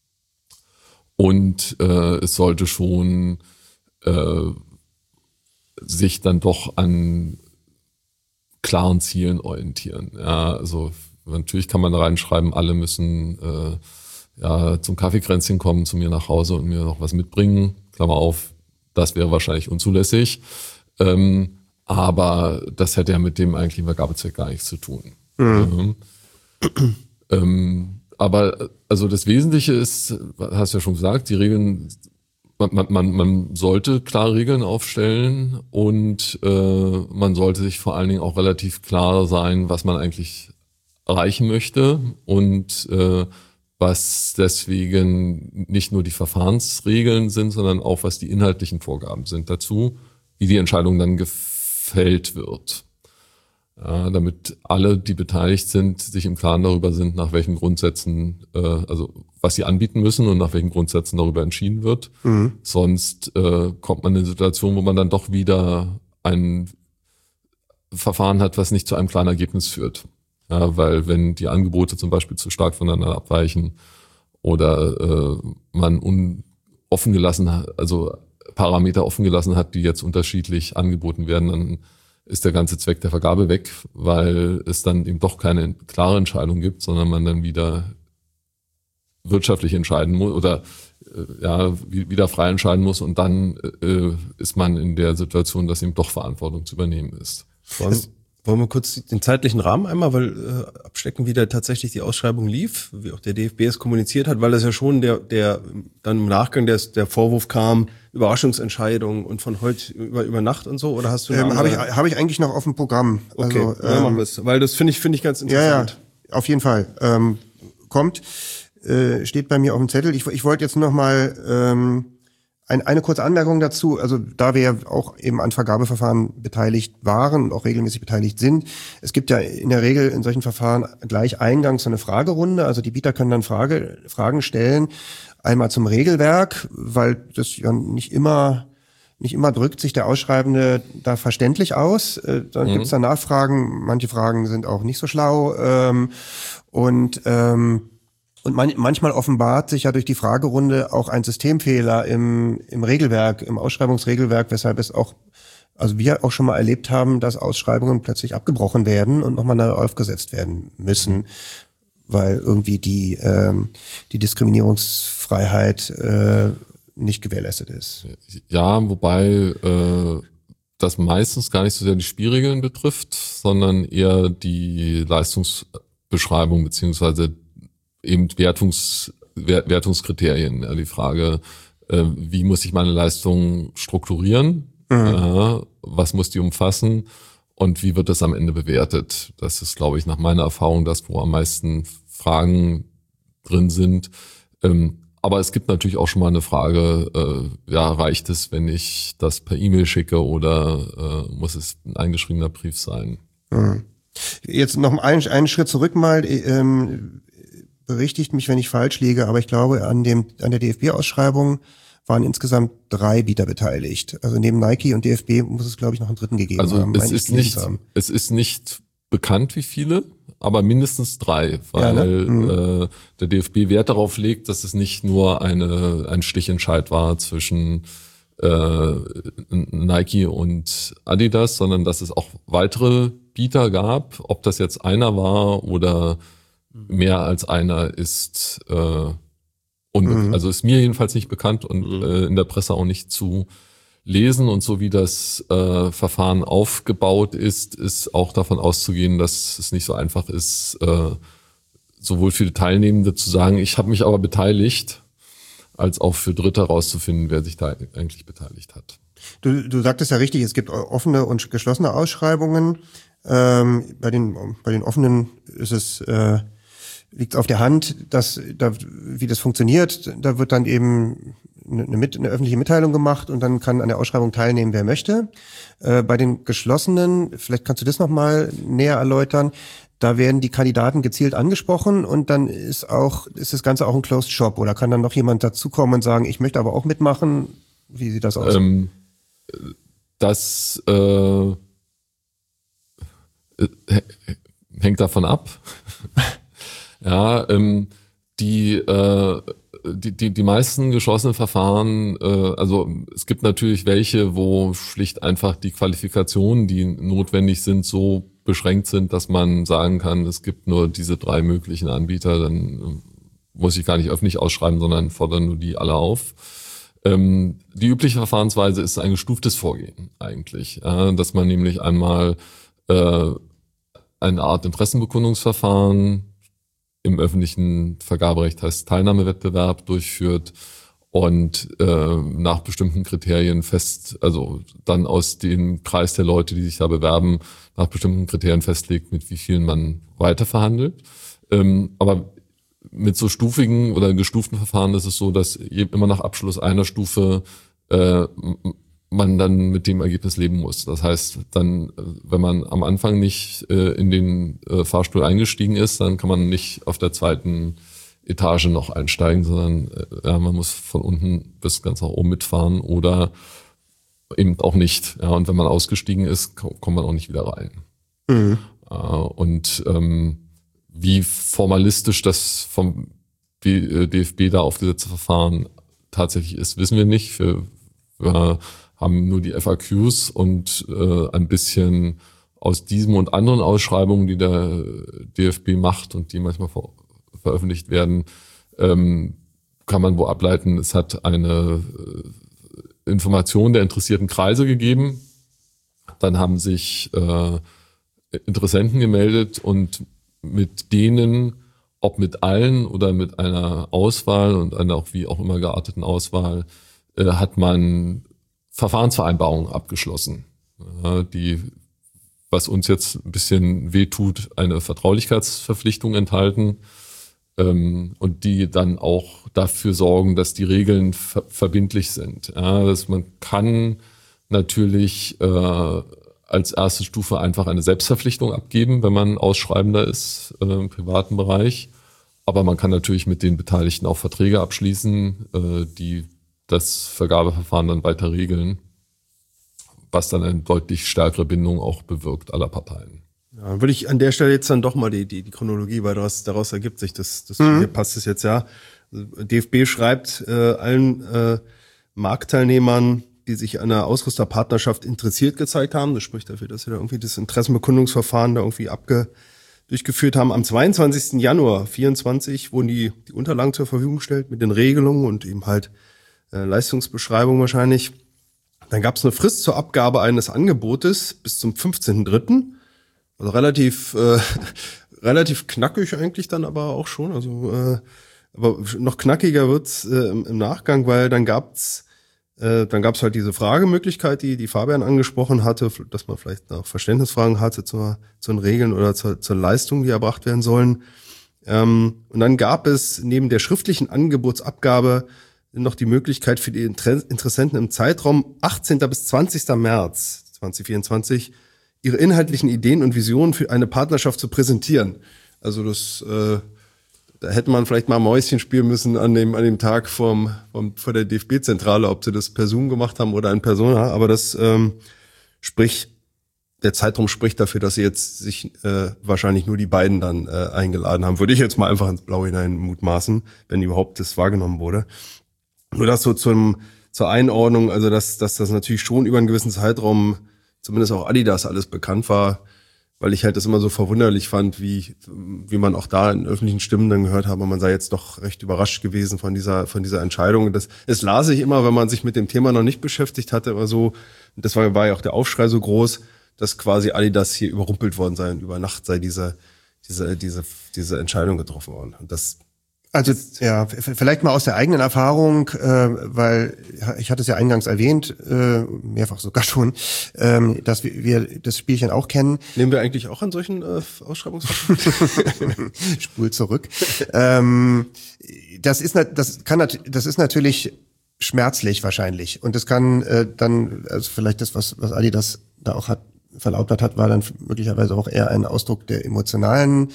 Und äh, es sollte schon äh, sich dann doch an klaren Zielen orientieren. Ja, also natürlich kann man da reinschreiben, alle müssen äh, ja zum Kaffeekränzchen kommen, zu mir nach Hause und mir noch was mitbringen. Klammer auf, das wäre wahrscheinlich unzulässig. Ähm, aber das hätte ja mit dem eigentlichen Vergabezweck gar nichts zu tun. Mhm. Ähm, ähm, aber also das Wesentliche ist, hast du ja schon gesagt, die Regeln, man, man, man sollte klare Regeln aufstellen und äh, man sollte sich vor allen Dingen auch relativ klar sein, was man eigentlich erreichen möchte und äh, was deswegen nicht nur die Verfahrensregeln sind, sondern auch was die inhaltlichen Vorgaben sind dazu, wie die Entscheidungen dann gef- Feld wird. Ja, damit alle, die beteiligt sind, sich im Klaren darüber sind, nach welchen Grundsätzen, äh, also was sie anbieten müssen und nach welchen Grundsätzen darüber entschieden wird. Mhm. Sonst äh, kommt man in eine Situation, wo man dann doch wieder ein Verfahren hat, was nicht zu einem klaren Ergebnis führt. Ja, weil wenn die Angebote zum Beispiel zu stark voneinander abweichen oder äh, man un- offen gelassen hat, also Parameter offen gelassen hat, die jetzt unterschiedlich angeboten werden, dann ist der ganze Zweck der Vergabe weg, weil es dann eben doch keine klare Entscheidung gibt, sondern man dann wieder wirtschaftlich entscheiden muss oder äh, ja wieder frei entscheiden muss und dann äh, ist man in der Situation, dass eben doch Verantwortung zu übernehmen ist. Wollen, wollen wir kurz den zeitlichen Rahmen einmal weil äh, abstecken, wie da tatsächlich die Ausschreibung lief, wie auch der D F B es kommuniziert hat, weil das ja schon der der dann im Nachgang der, der Vorwurf kam, Überraschungsentscheidung und von heute über über Nacht und so, oder hast du ähm, habe ich habe ich eigentlich noch auf dem Programm. Okay, also, ähm, ja, machen wir es, weil das finde ich finde ich ganz interessant. Ja, ja, auf jeden Fall ähm, kommt äh, steht bei mir auf dem Zettel. Ich ich wollte jetzt noch mal ähm, ein, eine kurze Anmerkung dazu, also da wir ja auch eben an Vergabeverfahren beteiligt waren und auch regelmäßig beteiligt sind. Es gibt ja in der Regel in solchen Verfahren gleich eingangs so eine Fragerunde, also die Bieter können dann Frage, Fragen stellen, einmal zum Regelwerk, weil das ja nicht immer nicht immer drückt sich der Ausschreibende da verständlich aus. Äh, dann mhm. gibt's da Nachfragen, manche Fragen sind auch nicht so schlau ähm, und ähm, Und man, manchmal offenbart sich ja durch die Fragerunde auch ein Systemfehler im, im Regelwerk, im Ausschreibungsregelwerk, weshalb es auch, also wir auch schon mal erlebt haben, dass Ausschreibungen plötzlich abgebrochen werden und nochmal neu aufgesetzt werden müssen, weil irgendwie die, ähm, die Diskriminierungsfreiheit äh, nicht gewährleistet ist. Ja, wobei äh, das meistens gar nicht so sehr die Spielregeln betrifft, sondern eher die Leistungsbeschreibung beziehungsweise eben Wertungs, Wertungskriterien. Ja, die Frage, äh, wie muss ich meine Leistung strukturieren? Mhm. Äh, was muss die umfassen? Und wie wird das am Ende bewertet? Das ist, glaube ich, nach meiner Erfahrung das, wo am meisten Fragen drin sind. Ähm, aber es gibt natürlich auch schon mal eine Frage, äh, ja, reicht es, wenn ich das per E-Mail schicke oder äh, muss es ein eingeschriebener Brief sein? Mhm. Jetzt noch einen, einen Schritt zurück mal, ähm, berichtigt mich, wenn ich falsch liege, aber ich glaube, an dem an der D F B-Ausschreibung waren insgesamt drei Bieter beteiligt. Also neben Nike und D F B muss es, glaube ich, noch einen dritten gegeben also haben. Also es ist nicht, haben. es ist nicht bekannt, wie viele, aber mindestens drei, weil ja, ne? mhm. äh, der D F B Wert darauf legt, dass es nicht nur eine ein Stichentscheid war zwischen äh, Nike und Adidas, sondern dass es auch weitere Bieter gab. Ob das jetzt einer war oder mehr als einer ist äh, unbekannt. Mhm. Also ist mir jedenfalls nicht bekannt und mhm. äh, in der Presse auch nicht zu lesen. Und so wie das äh, Verfahren aufgebaut ist, ist auch davon auszugehen, dass es nicht so einfach ist, äh, sowohl für die Teilnehmende zu sagen, ich habe mich aber beteiligt, als auch für Dritte herauszufinden, wer sich da eigentlich beteiligt hat. Du, du sagtest ja richtig, es gibt offene und geschlossene Ausschreibungen. Ähm, bei den bei den offenen ist es äh, liegt auf der Hand, dass da wie das funktioniert. Da wird dann eben eine, eine, eine öffentliche Mitteilung gemacht und dann kann an der Ausschreibung teilnehmen, wer möchte. Äh, bei den geschlossenen, vielleicht kannst du das noch mal näher erläutern. Da werden die Kandidaten gezielt angesprochen und dann ist auch ist das Ganze auch ein Closed Shop oder kann dann noch jemand dazukommen und sagen, ich möchte aber auch mitmachen. Wie sieht das aus? Ähm, das äh, hängt davon ab. Ja, ähm, die, äh, die, die, die meisten geschlossenen Verfahren, äh, also es gibt natürlich welche, wo schlicht einfach die Qualifikationen, die notwendig sind, so beschränkt sind, dass man sagen kann, es gibt nur diese drei möglichen Anbieter, dann muss ich gar nicht öffentlich ausschreiben, sondern fordern nur die alle auf. Ähm, die übliche Verfahrensweise ist ein gestuftes Vorgehen eigentlich, ja, dass man nämlich einmal äh, eine Art Interessenbekundungsverfahren im öffentlichen Vergaberecht heißt Teilnahmewettbewerb durchführt und äh, nach bestimmten Kriterien fest, also dann aus dem Kreis der Leute, die sich da bewerben, nach bestimmten Kriterien festlegt, mit wie vielen man weiter verhandelt. Ähm, aber mit so stufigen oder gestuften Verfahren ist es so, dass immer nach Abschluss einer Stufe äh, man dann mit dem Ergebnis leben muss. Das heißt, dann, wenn man am Anfang nicht äh, in den äh, Fahrstuhl eingestiegen ist, dann kann man nicht auf der zweiten Etage noch einsteigen, sondern äh, ja, man muss von unten bis ganz nach oben mitfahren oder eben auch nicht. Ja, und wenn man ausgestiegen ist, kommt man auch nicht wieder rein. Mhm. Äh, und ähm, wie formalistisch das vom D F B da aufgesetzte Verfahren tatsächlich ist, wissen wir nicht. Wir, wir haben nur die F A Qs und äh, ein bisschen aus diesem und anderen Ausschreibungen, die der D F B macht und die manchmal ver- veröffentlicht werden, ähm, kann man wohl ableiten, es hat eine äh, Information der interessierten Kreise gegeben. Dann haben sich äh, Interessenten gemeldet und mit denen, ob mit allen oder mit einer Auswahl und einer auch wie auch immer gearteten Auswahl, äh, hat man Verfahrensvereinbarungen abgeschlossen, ja, die, was uns jetzt ein bisschen wehtut, eine Vertraulichkeitsverpflichtung enthalten ähm, und die dann auch dafür sorgen, dass die Regeln ver- verbindlich sind. Ja, dass man kann natürlich äh, als erste Stufe einfach eine Selbstverpflichtung abgeben, wenn man Ausschreibender ist äh, im privaten Bereich. Aber man kann natürlich mit den Beteiligten auch Verträge abschließen, äh, die das Vergabeverfahren dann weiter regeln, was dann eine deutlich stärkere Bindung auch bewirkt aller Parteien. Ja, würde ich an der Stelle jetzt dann doch mal die, die, die Chronologie, weil daraus, daraus ergibt sich das, das mhm. hier passt es jetzt ja. D F B schreibt äh, allen äh, Marktteilnehmern, die sich an einer Ausrüsterpartnerschaft interessiert gezeigt haben, das spricht dafür, dass sie da irgendwie das Interessenbekundungsverfahren da irgendwie abge durchgeführt haben. Am zweiundzwanzigsten Januar vierundzwanzig wurden die, die Unterlagen zur Verfügung gestellt mit den Regelungen und eben halt äh, Leistungsbeschreibung wahrscheinlich. Dann gab es eine Frist zur Abgabe eines Angebotes bis zum fünfzehnten dritten Also relativ äh, relativ knackig eigentlich dann aber auch schon. Also äh, aber noch knackiger wird's äh, im, im Nachgang, weil dann gab's äh, dann gab's halt diese Fragemöglichkeit, die die Fabian angesprochen hatte, dass man vielleicht auch Verständnisfragen hatte zur, zu den Regeln oder zur, zur Leistung, die erbracht werden sollen. Ähm, und dann gab es neben der schriftlichen Angebotsabgabe noch die Möglichkeit für die Inter- Interessenten im Zeitraum achtzehnten bis zwanzigsten März zweitausendvierundzwanzig ihre inhaltlichen Ideen und Visionen für eine Partnerschaft zu präsentieren. Also das, äh, da hätte man vielleicht mal Mäuschen spielen müssen an dem an dem Tag vom, vom vor der D F B-Zentrale, ob sie das per Zoom gemacht haben oder in Persona. Aber das ähm, sprich der Zeitraum spricht dafür, dass sie jetzt sich äh, wahrscheinlich nur die beiden dann äh, eingeladen haben. Würde ich jetzt mal einfach ins Blaue hinein mutmaßen, wenn überhaupt das wahrgenommen wurde. Nur das so zum zur Einordnung, also dass dass das natürlich schon über einen gewissen Zeitraum zumindest auch Adidas alles bekannt war, weil ich halt das immer so verwunderlich fand, wie wie man auch da in öffentlichen Stimmen dann gehört habe, man sei jetzt doch recht überrascht gewesen von dieser von dieser Entscheidung. Das es las ich immer, wenn man sich mit dem Thema noch nicht beschäftigt hatte, immer so, das war, war ja auch der Aufschrei so groß, dass quasi Adidas hier überrumpelt worden sei und über Nacht sei diese diese diese diese Entscheidung getroffen worden. Und das Also ja, vielleicht mal aus der eigenen Erfahrung, äh, weil ich hatte es ja eingangs erwähnt, äh, mehrfach sogar schon, ähm, dass wir, wir das Spielchen auch kennen. Nehmen wir eigentlich auch an solchen äh, Ausschreibungsverfahren? Spul zurück. ähm, das ist das kann das ist natürlich schmerzlich wahrscheinlich und das kann äh, dann also vielleicht das was was Adidas da auch hat verlautbart hat, war dann möglicherweise auch eher ein Ausdruck der emotionalen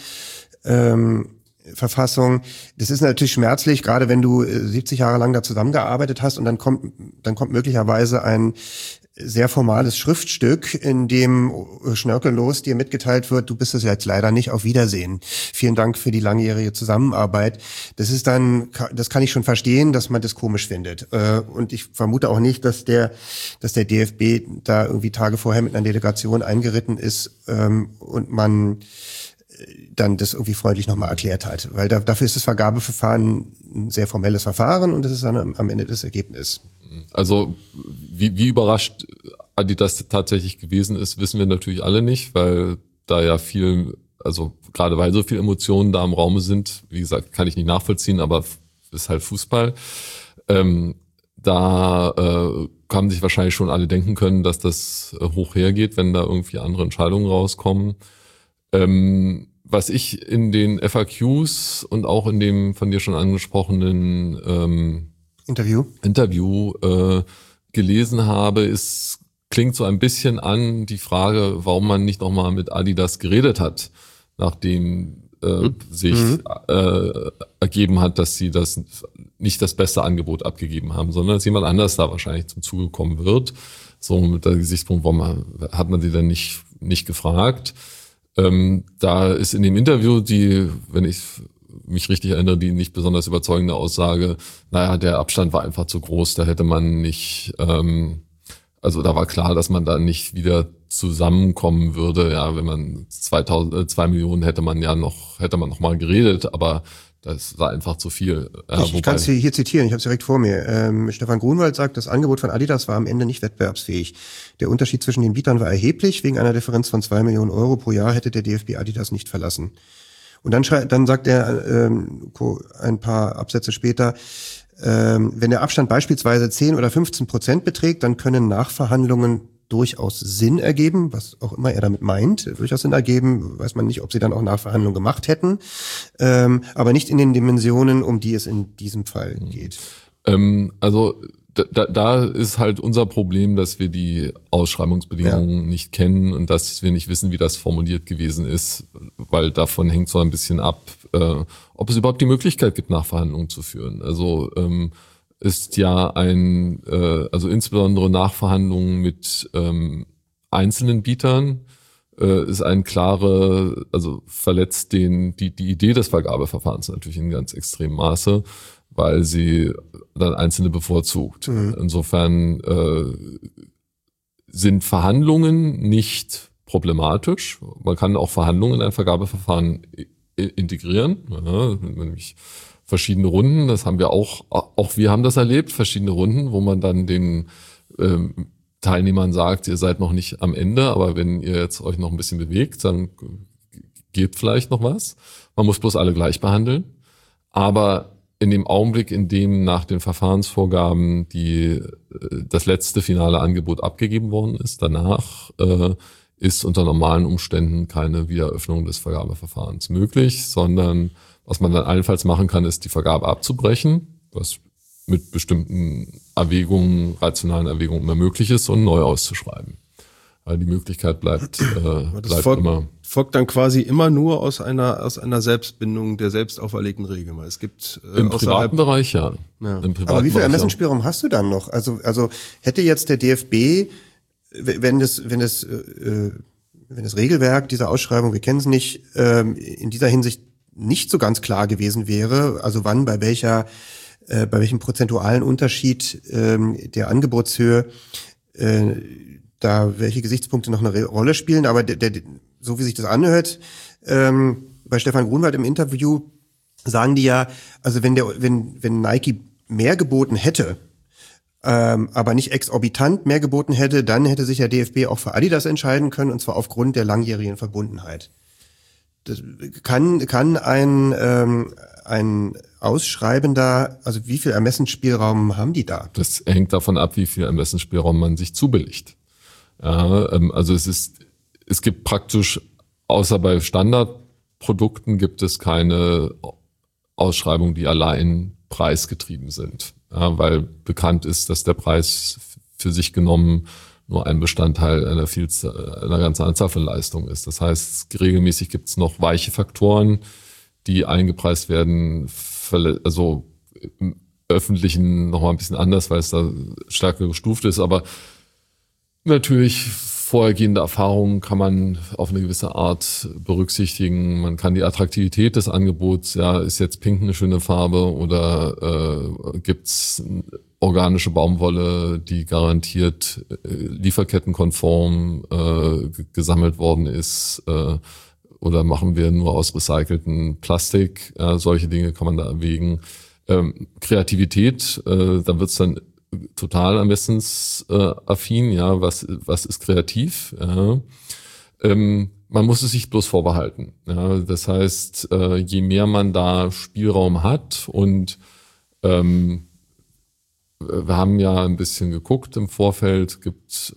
ähm, Verfassung. Das ist natürlich schmerzlich, gerade wenn du siebzig Jahre lang da zusammengearbeitet hast und dann kommt dann kommt möglicherweise ein sehr formales Schriftstück, in dem schnörkellos dir mitgeteilt wird, du bist es jetzt leider nicht, auf Wiedersehen. Vielen Dank für die langjährige Zusammenarbeit. Das ist dann, das kann ich schon verstehen, dass man das komisch findet. Und ich vermute auch nicht, dass der, dass der D F B da irgendwie Tage vorher mit einer Delegation eingeritten ist und man dann das irgendwie freundlich nochmal erklärt hat. Weil da, dafür ist das Vergabeverfahren ein sehr formelles Verfahren und das ist dann am, am Ende das Ergebnis. Also wie, wie überrascht Adidas tatsächlich gewesen ist, wissen wir natürlich alle nicht, weil da ja viel, also gerade weil so viele Emotionen da im Raum sind, wie gesagt, kann ich nicht nachvollziehen, aber ist halt Fußball. Ähm, da äh, haben sich wahrscheinlich schon alle denken können, dass das äh, hoch hergeht, wenn da irgendwie andere Entscheidungen rauskommen. Ähm, was ich in den F A Qs und auch in dem von dir schon angesprochenen ähm, Interview, Interview äh, gelesen habe, ist, klingt so ein bisschen an die Frage, warum man nicht nochmal mit Adidas geredet hat, nachdem äh, mhm. sich äh, ergeben hat, dass sie das nicht das beste Angebot abgegeben haben, sondern dass jemand anders da wahrscheinlich zum Zuge kommen wird. So mit der Gesichtspunkt, warum hat man sie denn nicht nicht gefragt? Ähm, da ist in dem Interview die, wenn ich mich richtig erinnere, die nicht besonders überzeugende Aussage, naja, der Abstand war einfach zu groß, da hätte man nicht, ähm, also da war klar, dass man da nicht wieder zusammenkommen würde. Ja, wenn man zweitausend, äh, zwei Millionen hätte man ja noch, hätte man noch mal geredet, aber das war einfach zu viel. Ja, ich ich kann es hier zitieren, ich habe es direkt vor mir. Ähm, Stefan Grunwald sagt, das Angebot von Adidas war am Ende nicht wettbewerbsfähig. Der Unterschied zwischen den Bietern war erheblich. Wegen einer Differenz von zwei Millionen Euro pro Jahr hätte der D F B Adidas nicht verlassen. Und dann, schrei- dann sagt er ähm, ein paar Absätze später, ähm, wenn der Abstand beispielsweise zehn oder fünfzehn Prozent beträgt, dann können Nachverhandlungen durchaus Sinn ergeben, was auch immer er damit meint, durchaus Sinn ergeben, weiß man nicht, ob sie dann auch Nachverhandlungen gemacht hätten, ähm, aber nicht in den Dimensionen, um die es in diesem Fall geht. Ähm, also da, da ist halt unser Problem, dass wir die Ausschreibungsbedingungen ja. nicht kennen und dass wir nicht wissen, wie das formuliert gewesen ist, weil davon hängt so ein bisschen ab, äh, ob es überhaupt die Möglichkeit gibt, Nachverhandlungen zu führen. Also ähm, ist ja ein, äh, also insbesondere Nachverhandlungen mit ähm, einzelnen Bietern, äh, ist ein klare, also verletzt den die die Idee des Vergabeverfahrens natürlich in ganz extremem Maße, weil sie dann Einzelne bevorzugt. Mhm. Insofern äh, sind Verhandlungen nicht problematisch. Man kann auch Verhandlungen in ein Vergabeverfahren i- integrieren, ja, nämlich verschiedene Runden, das haben wir auch, auch wir haben das erlebt, verschiedene Runden, wo man dann den ähm, Teilnehmern sagt, ihr seid noch nicht am Ende, aber wenn ihr jetzt euch noch ein bisschen bewegt, dann geht vielleicht noch was. Man muss bloß alle gleich behandeln. Aber in dem Augenblick, in dem nach den Verfahrensvorgaben die das letzte finale Angebot abgegeben worden ist, danach äh, ist unter normalen Umständen keine Wiedereröffnung des Vergabeverfahrens möglich, sondern was man dann allenfalls machen kann, ist die Vergabe abzubrechen, was mit bestimmten Erwägungen, rationalen Erwägungen immer möglich ist, und neu auszuschreiben. Weil die Möglichkeit bleibt, äh, bleibt folgt, immer. Folgt dann quasi immer nur aus einer aus einer Selbstbindung der selbst auferlegten Regeln. Weil es gibt äh, im privaten Bereich ja. ja. Im privaten Aber wie viel Bereich, Ermessensspielraum hast du dann noch? Also also hätte jetzt der D F B, wenn das wenn das äh, wenn das Regelwerk dieser Ausschreibung, wir kennen es nicht, äh, in dieser Hinsicht nicht so ganz klar gewesen wäre, also wann, bei welcher, äh, bei welchem prozentualen Unterschied ähm, der Angebotshöhe äh, da welche Gesichtspunkte noch eine Re- Rolle spielen, aber der, der, so wie sich das anhört, ähm, bei Stefan Grunwald im Interview sagen die ja, also wenn der, wenn wenn Nike mehr geboten hätte, ähm, aber nicht exorbitant mehr geboten hätte, dann hätte sich der D F B auch für Adidas entscheiden können, und zwar aufgrund der langjährigen Verbundenheit. Das kann kann ein ähm, ein Ausschreibender, also wie viel Ermessensspielraum haben die da? Das hängt davon ab, wie viel Ermessensspielraum man sich zubilligt. Ja, ähm, also es ist, es gibt praktisch, außer bei Standardprodukten gibt es keine Ausschreibungen, die allein preisgetrieben sind. Ja, weil bekannt ist, dass der Preis für sich genommen nur ein Bestandteil einer Vielzahl, einer ganzen Anzahl von Leistungen ist. Das heißt, regelmäßig gibt es noch weiche Faktoren, die eingepreist werden, also im Öffentlichen noch mal ein bisschen anders, weil es da stärker gestuft ist, aber natürlich vorhergehende Erfahrungen kann man auf eine gewisse Art berücksichtigen. Man kann die Attraktivität des Angebots, ja, ist jetzt Pink eine schöne Farbe oder äh, gibt's organische Baumwolle, die garantiert äh, lieferkettenkonform äh, g- gesammelt worden ist, äh, oder machen wir nur aus recyceltem Plastik? Äh, solche Dinge kann man da erwägen. Ähm, Kreativität, äh, da wird's dann total ermessensaffin, ja, was was ist kreativ? Ja. Ähm, man muss es sich bloß vorbehalten. Ja. Das heißt, äh, je mehr man da Spielraum hat, und ähm, wir haben ja ein bisschen geguckt im Vorfeld, gibt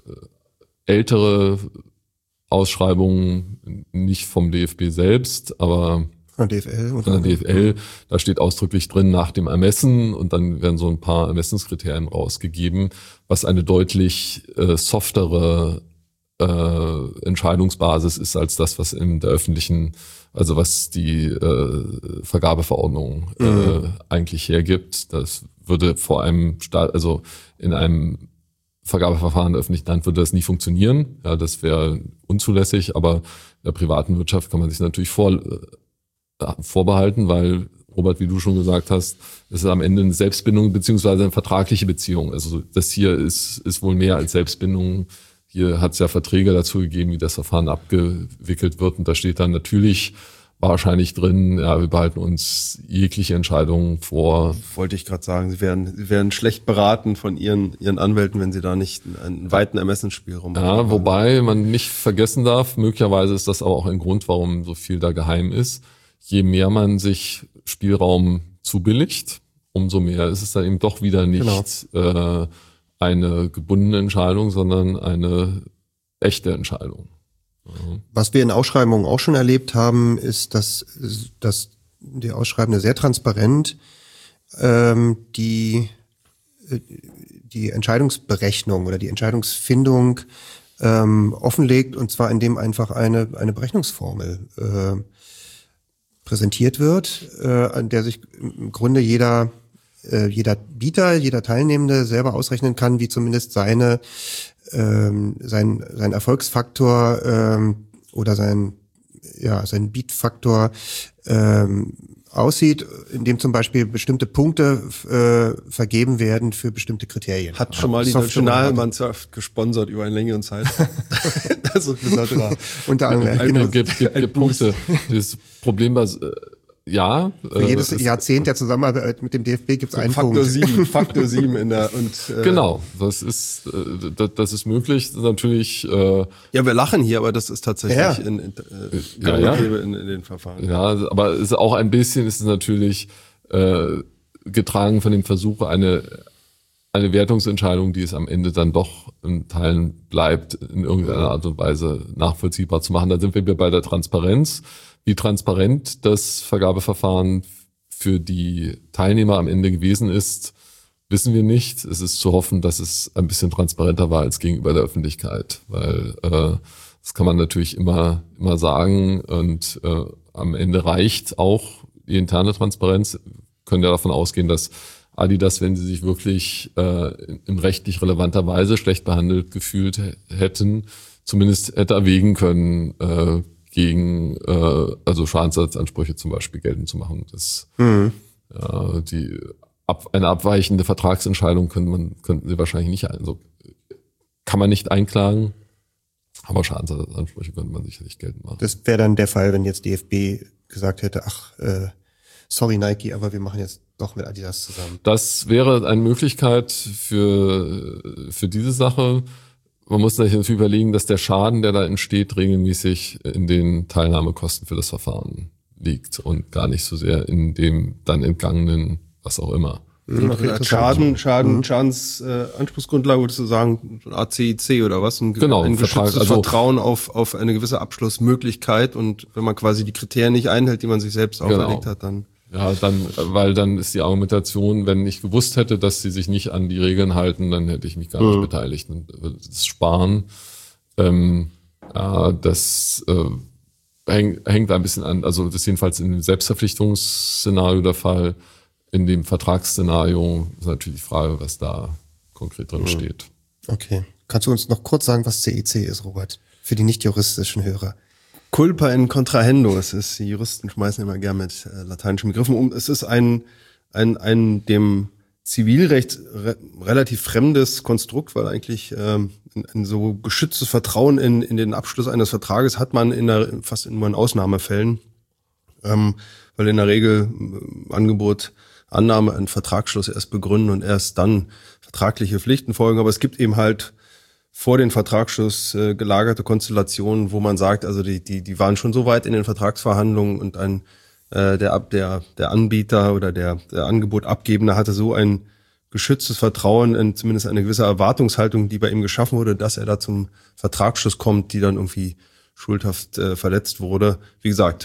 ältere Ausschreibungen, nicht vom D F B selbst, aber Von der D F L. Von der D F L. Da steht ausdrücklich drin nach dem Ermessen und dann werden so ein paar Ermessenskriterien rausgegeben, was eine deutlich äh, softere äh, Entscheidungsbasis ist als das, was in der öffentlichen, also was die äh, Vergabeverordnung äh, mhm. eigentlich hergibt. Das würde vor einem Staat, also in einem Vergabeverfahren der öffentlichen Hand würde das nie funktionieren. Ja, das wäre unzulässig, aber in der privaten Wirtschaft kann man sich natürlich vor, äh, vorbehalten, weil, Robert, wie du schon gesagt hast, es ist am Ende eine Selbstbindung beziehungsweise eine vertragliche Beziehung. Also das hier ist, ist wohl mehr als Selbstbindung. Hier hat es ja Verträge dazu gegeben, wie das Verfahren abgewickelt wird. Und da steht dann natürlich wahrscheinlich drin, ja, wir behalten uns jegliche Entscheidungen vor. Wollte ich gerade sagen, Sie wären, Sie wären schlecht beraten von Ihren, Ihren Anwälten, wenn Sie da nicht einen weiten Ermessensspielraum haben. Ja, wobei man nicht vergessen darf, möglicherweise ist das aber auch ein Grund, warum so viel da geheim ist. Je mehr man sich Spielraum zubilligt, umso mehr ist es dann eben doch wieder nicht genau. äh, eine gebundene Entscheidung, sondern eine echte Entscheidung. Was wir in Ausschreibungen auch schon erlebt haben, ist, dass, dass die Ausschreibende sehr transparent ähm, die, die Entscheidungsberechnung oder die Entscheidungsfindung ähm, offenlegt, und zwar indem einfach eine, eine Berechnungsformel äh, präsentiert wird, äh, an der sich im Grunde jeder, äh, jeder Bieter, jeder Teilnehmende selber ausrechnen kann, wie zumindest seine Ähm, sein sein Erfolgsfaktor ähm, oder sein ja sein Beat-Faktor ähm, aussieht, indem zum Beispiel bestimmte Punkte äh, vergeben werden für bestimmte Kriterien. Hat schon mal die Nationalmannschaft gesponsert über eine längere Zeit. Das ist besonderer. Unter anderem. Genau. Gibt, gibt, gibt Punkte. Das Problem war, äh, ja. Für jedes äh, Jahrzehnt der Zusammenarbeit mit dem D F B gibt es einen Faktor Punkt. sieben, Faktor sieben in der und äh, genau, das ist äh, das, das ist möglich. Das ist natürlich. Äh, ja, wir lachen hier, aber das ist tatsächlich ja. in, in, äh, ja, ja. In, in den Verfahren. Ja, aber es ist auch ein bisschen, ist es natürlich äh, getragen von dem Versuch, eine eine Wertungsentscheidung, die es am Ende dann doch in Teilen bleibt, in irgendeiner Art und Weise nachvollziehbar zu machen. Da sind wir bei der Transparenz. Wie transparent das Vergabeverfahren für die Teilnehmer am Ende gewesen ist, wissen wir nicht. Es ist zu hoffen, dass es ein bisschen transparenter war als gegenüber der Öffentlichkeit, weil äh, das kann man natürlich immer immer sagen, und äh, am Ende reicht auch die interne Transparenz. Wir können ja davon ausgehen, dass Adidas, wenn sie sich wirklich äh, in, in rechtlich relevanter Weise schlecht behandelt gefühlt h- hätten, zumindest hätte erwägen können, äh, gegen äh, also Schadensersatzansprüche zum Beispiel geltend zu machen. Das mhm. ja, die ab, eine abweichende Vertragsentscheidung könnte man könnten sie wahrscheinlich nicht ein, also kann man nicht einklagen, aber Schadensersatzansprüche könnte man sicherlich geltend machen. Das wäre dann der Fall, wenn jetzt D F B gesagt hätte, ach äh, sorry Nike, aber wir machen jetzt doch mit Adidas zusammen. Das wäre eine Möglichkeit für für diese Sache. Man muss sich natürlich überlegen, dass der Schaden, der da entsteht, regelmäßig in den Teilnahmekosten für das Verfahren liegt und gar nicht so sehr in dem dann entgangenen, was auch immer. Okay, Schaden, Schaden, mhm. Schadensanspruchsgrundlage, würdest du sagen, A C I C oder was? Ein, genau, ein Vertrag, geschütztes also, Vertrauen auf, auf eine gewisse Abschlussmöglichkeit, und wenn man quasi die Kriterien nicht einhält, die man sich selbst genau. auferlegt hat, dann... Ja, dann, weil dann ist die Argumentation, wenn ich gewusst hätte, dass sie sich nicht an die Regeln halten, dann hätte ich mich gar nicht mhm. beteiligt. Das Sparen, ähm, ja, das äh, häng, hängt ein bisschen an, also das ist jedenfalls in dem Selbstverpflichtungsszenario der Fall. In dem Vertragsszenario ist natürlich die Frage, was da konkret drin mhm. steht. Okay. Kannst du uns noch kurz sagen, was C I C ist, Robert? Für die nicht juristischen Hörer. Culpa in contrahendo. Es ist, die Juristen schmeißen immer gern mit äh, lateinischen Begriffen um. Es ist ein, ein, ein dem Zivilrecht re- relativ fremdes Konstrukt, weil eigentlich ähm, ein, ein so geschütztes Vertrauen in, in den Abschluss eines Vertrages hat man in der, fast nur in Ausnahmefällen, ähm, weil in der Regel äh, Angebot, Annahme, einen Vertragsschluss erst begründen und erst dann vertragliche Pflichten folgen. Aber es gibt eben halt vor den Vertragsschluss äh, gelagerte Konstellationen, wo man sagt, also die die die waren schon so weit in den Vertragsverhandlungen, und ein äh, der der der Anbieter oder der der Angebotabgebende hatte so ein geschütztes Vertrauen in zumindest eine gewisse Erwartungshaltung, die bei ihm geschaffen wurde, dass er da zum Vertragsschluss kommt, die dann irgendwie schuldhaft äh, verletzt wurde. Wie gesagt,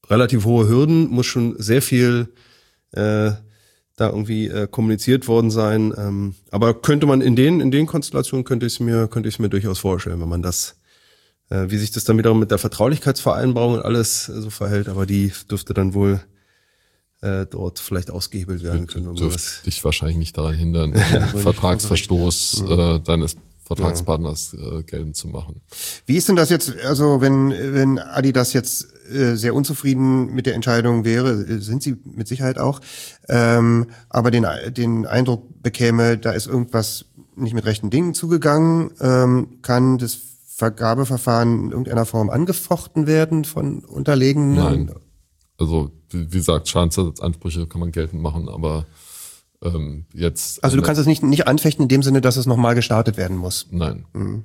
relativ hohe Hürden, muss schon sehr viel äh, da irgendwie äh, kommuniziert worden sein. Ähm, aber könnte man in den in den Konstellationen könnte ich es mir könnte ich es mir durchaus vorstellen, wenn man das, äh, wie sich das dann wiederum mit der Vertraulichkeitsvereinbarung und alles äh, so verhält. Aber die dürfte dann wohl äh, dort vielleicht ausgehebelt werden können. Dürfte dich wahrscheinlich nicht daran hindern, Vertragsverstoß äh, deines Vertragspartners äh, geltend zu machen. Wie ist denn das jetzt, also wenn wenn Adidas jetzt äh, sehr unzufrieden mit der Entscheidung wäre, sind sie mit Sicherheit auch, ähm, aber den den Eindruck bekäme, da ist irgendwas nicht mit rechten Dingen zugegangen, ähm, kann das Vergabeverfahren in irgendeiner Form angefochten werden von Unterlegenen? Nein, also wie gesagt, Schadensersatzansprüche kann man geltend machen, aber ähm, jetzt... Also du kannst es nicht nicht anfechten in dem Sinne, dass es nochmal gestartet werden muss? Nein. Mhm.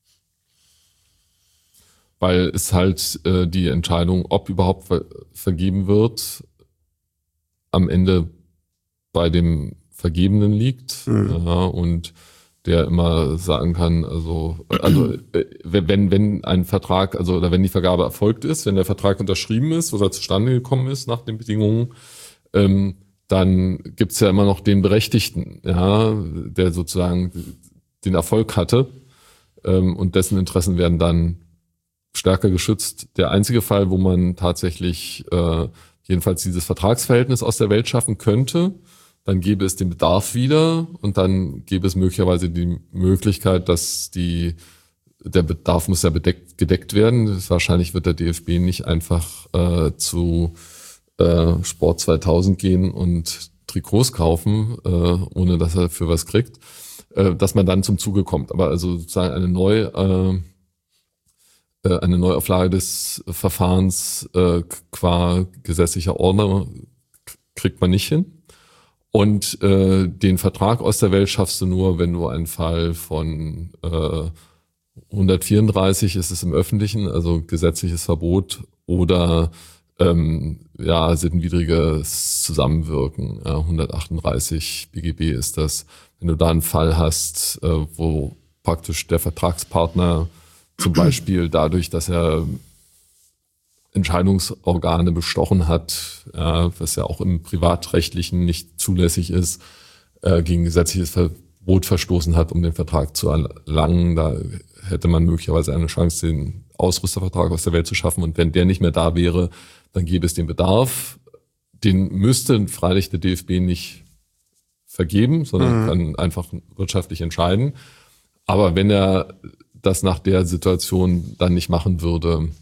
Weil es halt äh, die Entscheidung, ob überhaupt ver- vergeben wird, am Ende bei dem Vergebenen liegt. Mhm. Ja, und der immer sagen kann, also, also äh, wenn wenn ein Vertrag, also oder wenn die Vergabe erfolgt ist, wenn der Vertrag unterschrieben ist oder zustande gekommen ist nach den Bedingungen, ähm, dann gibt's ja immer noch den Berechtigten, ja, der sozusagen den Erfolg hatte, ähm, und dessen Interessen werden dann stärker geschützt. Der einzige Fall, wo man tatsächlich äh, jedenfalls dieses Vertragsverhältnis aus der Welt schaffen könnte, dann gäbe es den Bedarf wieder und dann gäbe es möglicherweise die Möglichkeit, dass die der Bedarf muss ja bedeckt, gedeckt werden. Das wahrscheinlich wird der D F B nicht einfach äh, zu äh, Sport zweitausend gehen und Trikots kaufen, äh, ohne dass er für was kriegt, äh, dass man dann zum Zuge kommt. Aber also sozusagen eine neue äh, eine Neuauflage des Verfahrens äh, qua gesetzlicher Ordnung kriegt man nicht hin. Und äh, den Vertrag aus der Welt schaffst du nur, wenn du einen Fall von äh, hundertvierunddreißig ist es im Öffentlichen, also gesetzliches Verbot oder ähm, ja sittenwidriges Zusammenwirken. Ja, hundertachtunddreißig B G B ist das. Wenn du da einen Fall hast, äh, wo praktisch der Vertragspartner zum Beispiel dadurch, dass er Entscheidungsorgane bestochen hat, ja, was ja auch im Privatrechtlichen nicht zulässig ist, äh, gegen gesetzliches Verbot verstoßen hat, um den Vertrag zu erlangen. Da hätte man möglicherweise eine Chance, den Ausrüstervertrag aus der Welt zu schaffen. Und wenn der nicht mehr da wäre, dann gäbe es den Bedarf. Den müsste freilich der D F B nicht vergeben, sondern mhm. kann einfach wirtschaftlich entscheiden. Aber wenn er das nach der Situation dann nicht machen würde,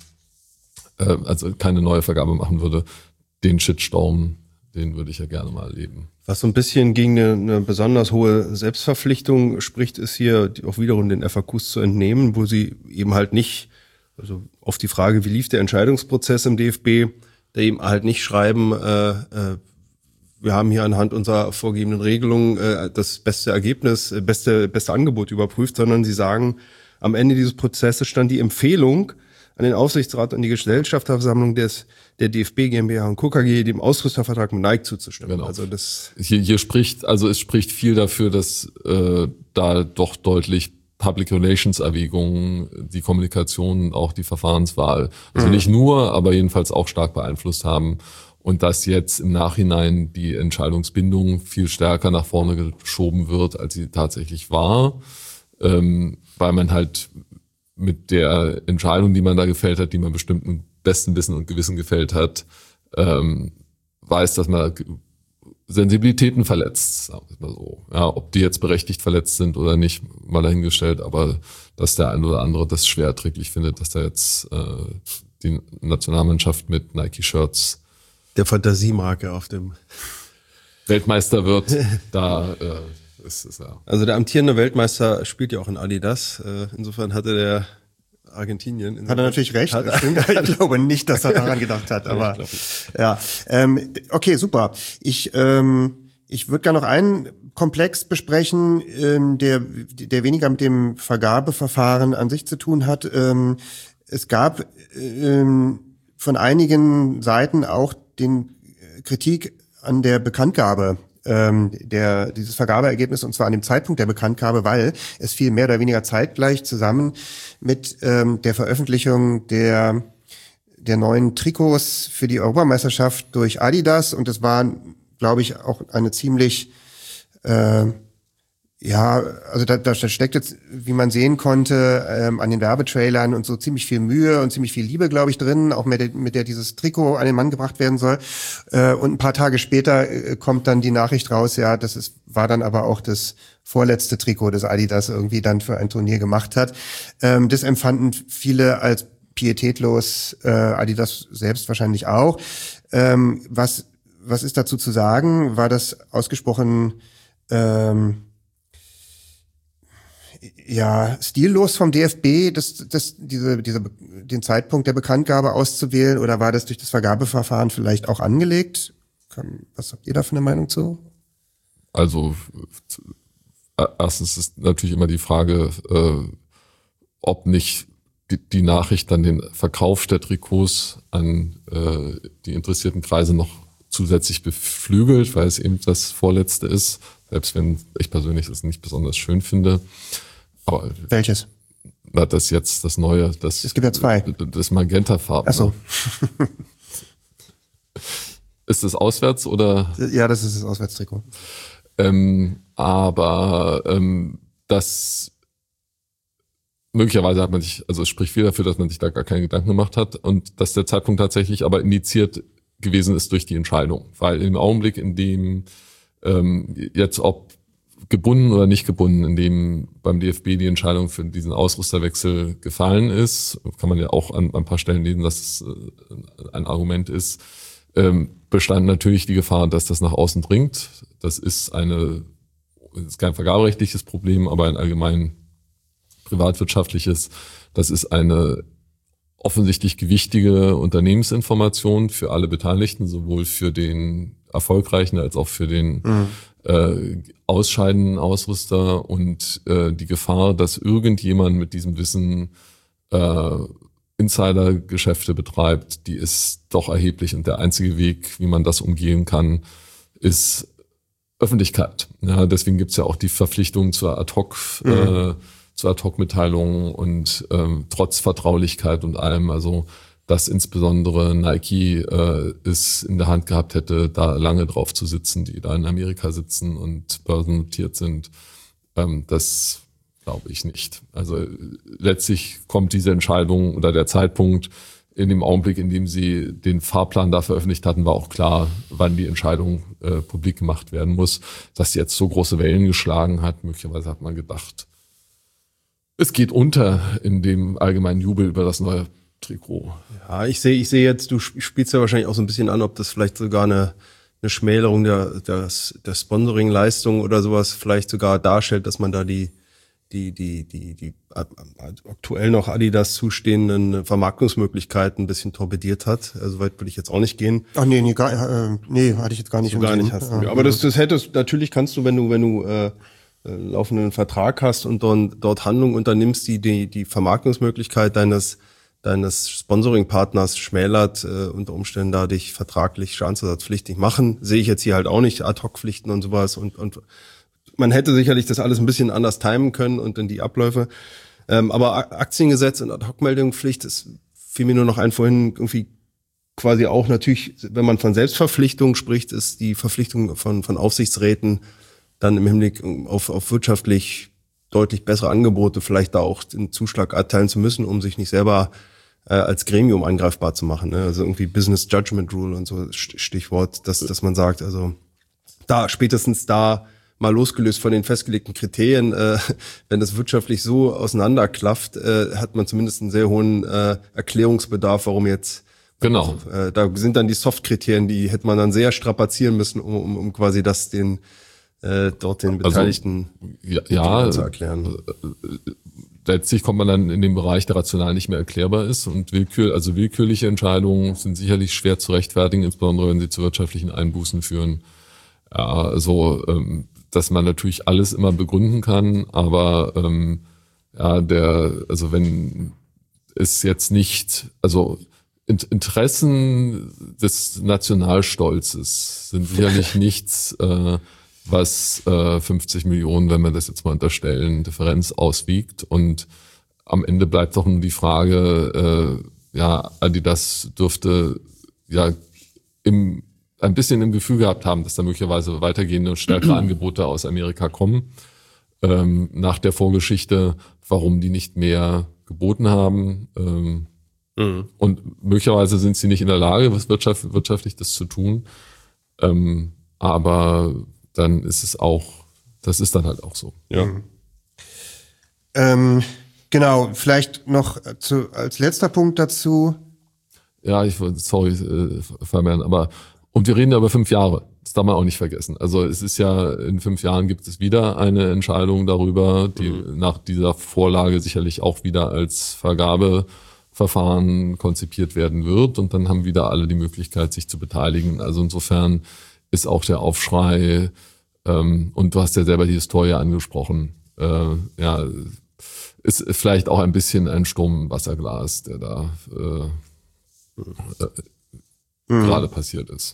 also keine neue Vergabe machen würde, den Shitstorm, den würde ich ja gerne mal erleben. Was so ein bisschen gegen eine, eine besonders hohe Selbstverpflichtung spricht, ist hier auch wiederum den F A Qs zu entnehmen, wo sie eben halt nicht, also auf die Frage, wie lief der Entscheidungsprozess im D F B, da eben halt nicht schreiben, äh, äh, wir haben hier anhand unserer vorgegebenen Regelungen äh, das beste Ergebnis, äh, beste beste Angebot überprüft, sondern sie sagen, am Ende dieses Prozesses stand die Empfehlung an den Aufsichtsrat und die Gesellschafterversammlung des der D F B GmbH und Co. K G, dem Ausrüstervertrag mit Nike zuzustimmen. Genau. Also das hier, hier spricht, also es spricht viel dafür, dass äh, da doch deutlich Public Relations Erwägungen die Kommunikation, auch die Verfahrenswahl, also mhm. nicht nur, aber jedenfalls auch stark beeinflusst haben und dass jetzt im Nachhinein die Entscheidungsbindung viel stärker nach vorne geschoben wird, als sie tatsächlich war, ähm, weil man halt mit der Entscheidung, die man da gefällt hat, die man bestimmt mit bestem Wissen und Gewissen gefällt hat, ähm, weiß, dass man Sensibilitäten verletzt, sagen wir mal so. Ja, ob die jetzt berechtigt verletzt sind oder nicht, mal dahingestellt, aber dass der ein oder andere das schwer erträglich findet, dass da jetzt äh, die Nationalmannschaft mit Nike-Shirts der Fantasiemarke auf dem Weltmeister wird, da äh, ist es ja. Also der amtierende Weltmeister spielt ja auch in Adidas. Insofern hatte der Argentinien. Hat er natürlich recht. Hat, ich glaube nicht, dass er daran gedacht hat. Aber ja, ähm, okay, super. Ich ähm, ich würde gerne noch einen Komplex besprechen, ähm, der der weniger mit dem Vergabeverfahren an sich zu tun hat. Ähm, es gab ähm, von einigen Seiten auch den Kritik an der Bekanntgabe ähm, der dieses Vergabeergebnis, und zwar an dem Zeitpunkt der Bekanntgabe, weil es fiel mehr oder weniger zeitgleich zusammen mit ähm, der Veröffentlichung der der neuen Trikots für die Europameisterschaft durch Adidas und das war, glaube ich, auch eine ziemlich, äh, ja, also da, da steckt jetzt, wie man sehen konnte, ähm, an den Werbetrailern und so ziemlich viel Mühe und ziemlich viel Liebe, glaube ich, drin, auch mit der, mit der dieses Trikot an den Mann gebracht werden soll. Äh, und ein paar Tage später äh, kommt dann die Nachricht raus, ja, das ist, war dann aber auch das vorletzte Trikot, das Adidas irgendwie dann für ein Turnier gemacht hat. Ähm, das empfanden viele als pietätlos, äh, Adidas selbst wahrscheinlich auch. Ähm, was, was ist dazu zu sagen? War das ausgesprochen ähm, ja, stillos vom D F B, das, das, diese, diese, den Zeitpunkt der Bekanntgabe auszuwählen, oder war das durch das Vergabeverfahren vielleicht auch angelegt? Was habt ihr da für eine Meinung zu? Also, erstens ist natürlich immer die Frage, äh, ob nicht die, die Nachricht dann den Verkauf der Trikots an äh, die interessierten Kreise noch zusätzlich beflügelt, weil es eben das Vorletzte ist, selbst wenn ich persönlich das nicht besonders schön finde. Aber welches? Na, das jetzt das neue, das es gibt ja zwei. Das Magentafarben. Ach so. Ist das auswärts oder? Ja, das ist das Auswärtstrikot. Ähm, aber ähm, das möglicherweise hat man sich, also es spricht viel dafür, dass man sich da gar keine Gedanken gemacht hat und dass der Zeitpunkt tatsächlich aber indiziert gewesen ist durch die Entscheidung, weil im Augenblick, in dem ähm, jetzt ob gebunden oder nicht gebunden, in dem beim D F B die Entscheidung für diesen Ausrüsterwechsel gefallen ist, kann man ja auch an, an ein paar Stellen lesen, dass es äh, ein Argument ist, ähm, bestand natürlich die Gefahr, dass das nach außen dringt. Das ist eine, ist kein vergaberechtliches Problem, aber ein allgemein privatwirtschaftliches. Das ist eine offensichtlich gewichtige Unternehmensinformation für alle Beteiligten, sowohl für den Erfolgreichen als auch für den mhm. äh, ausscheidenden Ausrüster, und äh, die Gefahr, dass irgendjemand mit diesem Wissen äh, Insidergeschäfte betreibt, die ist doch erheblich, und der einzige Weg, wie man das umgehen kann, ist Öffentlichkeit. Ja, deswegen gibt's ja auch die Verpflichtung zur Ad-Hoc mhm. äh, zur Ad-Hoc-Mitteilung und ähm, trotz Vertraulichkeit und allem, also dass insbesondere Nike äh, es in der Hand gehabt hätte, da lange drauf zu sitzen, die da in Amerika sitzen und börsennotiert sind, ähm, das glaube ich nicht. Also letztlich kommt diese Entscheidung oder der Zeitpunkt in dem Augenblick, in dem sie den Fahrplan da veröffentlicht hatten, war auch klar, wann die Entscheidung äh, publik gemacht werden muss. Dass sie jetzt so große Wellen geschlagen hat, möglicherweise hat man gedacht, es geht unter in dem allgemeinen Jubel über das neue Trikot. Ja, ich sehe, ich sehe jetzt, du spielst ja wahrscheinlich auch so ein bisschen an, ob das vielleicht sogar eine, eine Schmälerung der, der, der Sponsoring-Leistung oder sowas vielleicht sogar darstellt, dass man da die, die, die, die, die aktuell noch Adidas zustehenden Vermarktungsmöglichkeiten ein bisschen torpediert hat. Also weit würde ich jetzt auch nicht gehen. Ach nee, nee, gar, äh, nee, hatte ich jetzt gar nicht. So gar nicht hast. Ja, aber das, das hättest, natürlich kannst du, wenn du, wenn du, äh, laufenden Vertrag hast und dort, dort Handlungen unternimmst, die, die die Vermarktungsmöglichkeit deines deines Sponsoring-Partners schmälert, äh, unter Umständen da dich vertraglich schadensersatzpflichtig machen, sehe ich jetzt hier halt auch nicht, Ad-Hoc-Pflichten und sowas, und und man hätte sicherlich das alles ein bisschen anders timen können und in die Abläufe, ähm, aber Aktiengesetz und Ad-Hoc-Meldungspflicht, es fiel mir nur noch ein vorhin, irgendwie quasi auch natürlich, wenn man von Selbstverpflichtung spricht, ist die Verpflichtung von von Aufsichtsräten dann im Hinblick auf, auf wirtschaftlich deutlich bessere Angebote vielleicht da auch den Zuschlag erteilen zu müssen, um sich nicht selber äh, als Gremium angreifbar zu machen. Ne? Also irgendwie Business Judgment Rule und so Stichwort, dass, dass man sagt, also da spätestens da mal losgelöst von den festgelegten Kriterien, äh, wenn das wirtschaftlich so auseinanderklafft, äh, hat man zumindest einen sehr hohen äh, Erklärungsbedarf, warum jetzt genau. Also, äh, da sind dann die Soft-Kriterien, die hätte man dann sehr strapazieren müssen, um, um, um quasi das den Äh, dort den Beteiligten also, ja, ja, zu erklären. Letztlich kommt man dann in den Bereich, der rational nicht mehr erklärbar ist, und willkür, also willkürliche Entscheidungen sind sicherlich schwer zu rechtfertigen, insbesondere wenn sie zu wirtschaftlichen Einbußen führen. Ja, also ähm, dass man natürlich alles immer begründen kann, aber ähm, ja, der, also wenn es jetzt nicht, also Interessen des Nationalstolzes sind sicherlich nichts, äh, was äh, fünfzig Millionen, wenn wir das jetzt mal unterstellen, Differenz auswiegt. Und am Ende bleibt doch nur die Frage, äh, ja, Adidas dürfte ja im, ein bisschen im Gefühl gehabt haben, dass da möglicherweise weitergehende und stärkere Angebote aus Amerika kommen. Ähm, nach der Vorgeschichte, warum die nicht mehr geboten haben. Ähm, mhm. Und möglicherweise sind sie nicht in der Lage, was wirtschaft, wirtschaftlich das zu tun. Ähm, aber dann ist es auch, das ist dann halt auch so. Ja. Mhm. Ähm, genau, vielleicht noch zu, als letzter Punkt dazu. Ja, ich sorry, äh, Fabian, aber und wir reden ja über fünf Jahre. Das darf man auch nicht vergessen. Also es ist ja, in fünf Jahren gibt es wieder eine Entscheidung darüber, die mhm. nach dieser Vorlage sicherlich auch wieder als Vergabeverfahren konzipiert werden wird. Und dann haben wieder alle die Möglichkeit, sich zu beteiligen. Also insofern ist auch der Aufschrei, ähm, und du hast ja selber die Historie angesprochen, äh, ja, ist vielleicht auch ein bisschen ein Sturm im Wasserglas, der da äh, äh, mhm. gerade passiert ist.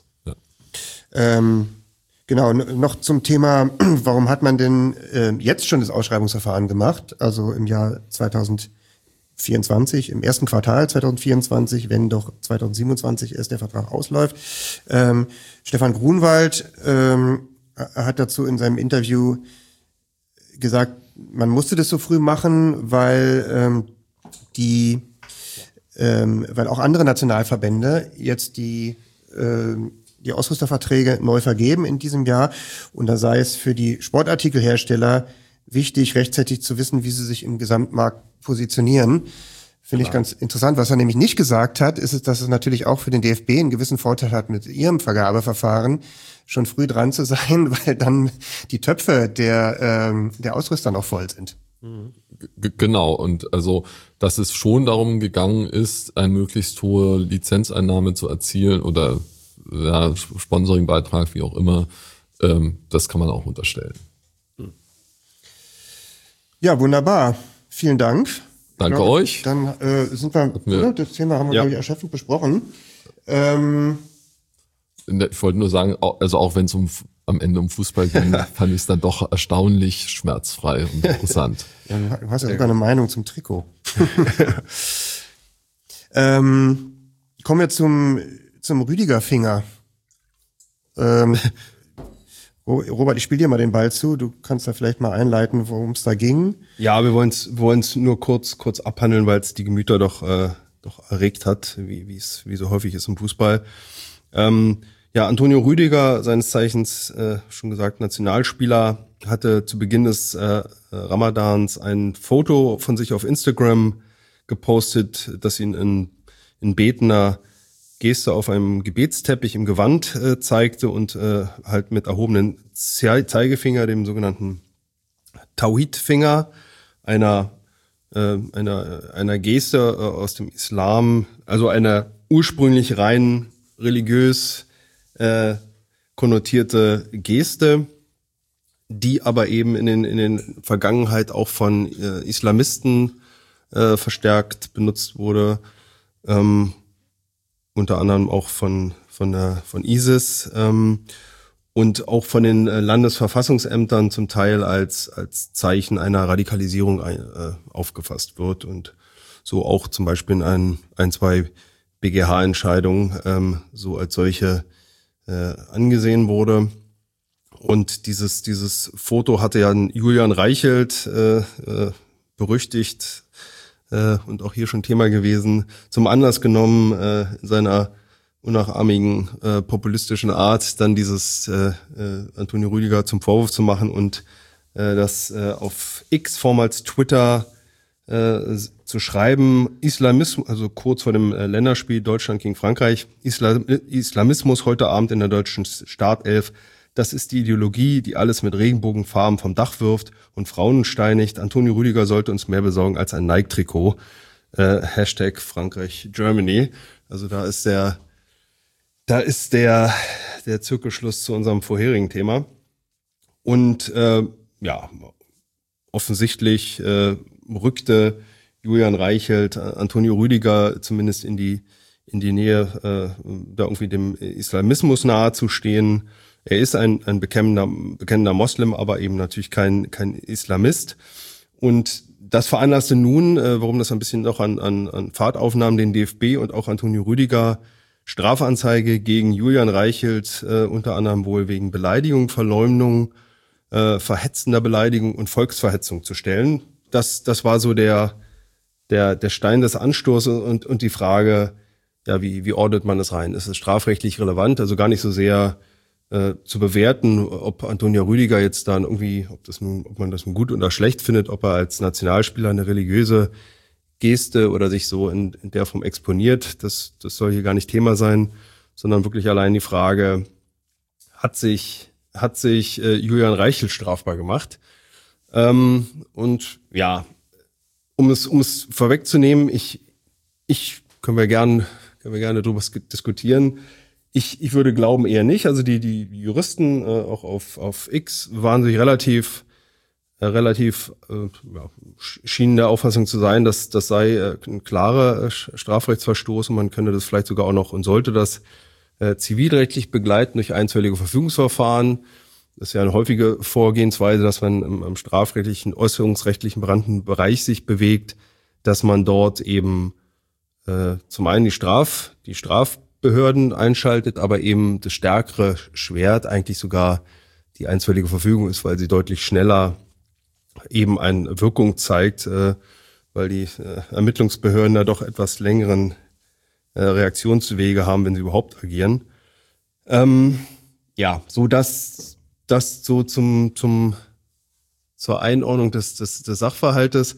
Ähm, genau, n- noch zum Thema, warum hat man denn äh, jetzt schon das Ausschreibungsverfahren gemacht, also im Jahr zweitausendvierundzwanzig, im ersten Quartal zweitausendvierundzwanzig, wenn doch zweitausendsiebenundzwanzig erst der Vertrag ausläuft. Ähm, Stefan Grunwald ähm, hat dazu in seinem Interview gesagt, man musste das so früh machen, weil ähm, die, ähm, weil auch andere Nationalverbände jetzt die ähm, die Ausrüsterverträge neu vergeben in diesem Jahr. Und da sei es für die Sportartikelhersteller wichtig, rechtzeitig zu wissen, wie sie sich im Gesamtmarkt positionieren. Finde ich ganz interessant. Was er nämlich nicht gesagt hat, ist es, dass es natürlich auch für den D F B einen gewissen Vorteil hat, mit ihrem Vergabeverfahren schon früh dran zu sein, weil dann die Töpfe der, ähm, der Ausrüster noch voll sind. G- genau. Und also, dass es schon darum gegangen ist, eine möglichst hohe Lizenzeinnahme zu erzielen oder ja, Sponsoringbeitrag, wie auch immer, ähm, das kann man auch unterstellen. Ja, wunderbar. Vielen Dank. Danke glaube, euch. Dann äh, sind wir, wir oder? Das Thema haben wir, ja. glaube ich, erschöpfend besprochen. Ähm, Ich wollte nur sagen, also auch wenn es um, am Ende um Fußball ging, fand ich es dann doch erstaunlich schmerzfrei und interessant. ja, du hast ja sogar eine Meinung zum Trikot. ähm, kommen wir zum zum Rüdiger-Finger. Ähm, Robert, ich spiele dir mal den Ball zu. Du kannst da vielleicht mal einleiten, worum es da ging. Ja, wir wollen es wollen es nur kurz kurz abhandeln, weil es die Gemüter doch äh, doch erregt hat, wie wie es wie so häufig ist im Fußball. Ähm, ja, Antonio Rüdiger, seines Zeichens äh, schon gesagt Nationalspieler, hatte zu Beginn des äh, Ramadans ein Foto von sich auf Instagram gepostet, das ihn in in betender Geste auf einem Gebetsteppich im Gewand äh, zeigte und äh, halt mit erhobenen Ze- Zeigefinger, dem sogenannten Tawhid-Finger, einer äh, einer einer Geste äh, aus dem Islam, also einer ursprünglich rein religiös äh, konnotierte Geste, die aber eben in den in den Vergangenheit auch von äh, Islamisten äh, verstärkt benutzt wurde. Ähm, unter anderem auch von von der von ISIS ähm, und auch von den äh, Landesverfassungsämtern zum Teil als als Zeichen einer Radikalisierung ein, äh, aufgefasst wird und so auch zum Beispiel in ein, ein zwei B G H-Entscheidungen ähm, so als solche äh, angesehen wurde. Und dieses dieses Foto hatte ja Julian Reichelt äh, äh, berüchtigt und auch hier schon Thema gewesen, zum Anlass genommen, äh, in seiner unnachahmigen äh, populistischen Art dann dieses äh, äh, Antonio Rüdiger zum Vorwurf zu machen und äh, das äh, auf X, vormals Twitter, äh, zu schreiben, Islamismus, also kurz vor dem äh, Länderspiel Deutschland gegen Frankreich, Islam, Islamismus heute Abend in der deutschen Startelf, das ist die Ideologie, die alles mit Regenbogenfarben vom Dach wirft und Frauen steinigt. Antonio Rüdiger sollte uns mehr besorgen als ein Nike-Trikot. Äh, Hashtag Frankreich Germany. Also da ist der, da ist der, der Zirkelschluss zu unserem vorherigen Thema. Und äh, ja, offensichtlich äh, rückte Julian Reichelt Antonio Rüdiger zumindest in die in die Nähe, äh, da irgendwie dem Islamismus nahe zu stehen. Er ist ein, ein bekennender, bekennender Moslem, aber eben natürlich kein, kein Islamist. Und das veranlasste nun, äh, warum das ein bisschen noch an, an, an Fahrt aufnahm, den D F B und auch Antonio Rüdiger Strafanzeige gegen Julian Reichelt, äh, unter anderem wohl wegen Beleidigung, Verleumdung, äh, verhetzender Beleidigung und Volksverhetzung zu stellen. Das, das war so der, der, der Stein des Anstoßes und, und die Frage, ja, wie, wie ordnet man das rein? Ist es strafrechtlich relevant? Also gar nicht so sehr äh, zu bewerten, ob Antonio Rüdiger jetzt dann irgendwie, ob das nun, ob man das nun gut oder schlecht findet, ob er als Nationalspieler eine religiöse Geste oder sich so in, in der Form exponiert. Das, das soll hier gar nicht Thema sein, sondern wirklich allein die Frage, hat sich, hat sich äh, Julian Reichelt strafbar gemacht? Ähm, und ja, um es, um es vorwegzunehmen, ich, ich, können wir gern, können wir gerne darüber diskutieren. Ich, ich würde glauben eher nicht. Also die, die Juristen, äh, auch auf, auf X, waren sich relativ, äh, relativ, äh, ja, schienen der Auffassung zu sein, dass das sei äh, ein klarer äh, Strafrechtsverstoß und man könnte das vielleicht sogar auch noch und sollte das äh, zivilrechtlich begleiten durch einstweilige Verfügungsverfahren. Das ist ja eine häufige Vorgehensweise, dass man im, im strafrechtlichen, äußerungsrechtlichen Bereich sich bewegt, dass man dort eben äh, zum einen die Straf, die Strafbehörden einschaltet, aber eben das stärkere Schwert eigentlich sogar die einstweilige Verfügung ist, weil sie deutlich schneller eben eine Wirkung zeigt, äh, weil die äh, Ermittlungsbehörden da doch etwas längeren äh, Reaktionswege haben, wenn sie überhaupt agieren. Ähm, ja, so dass das so zum zum zur Einordnung des des, des Sachverhaltes.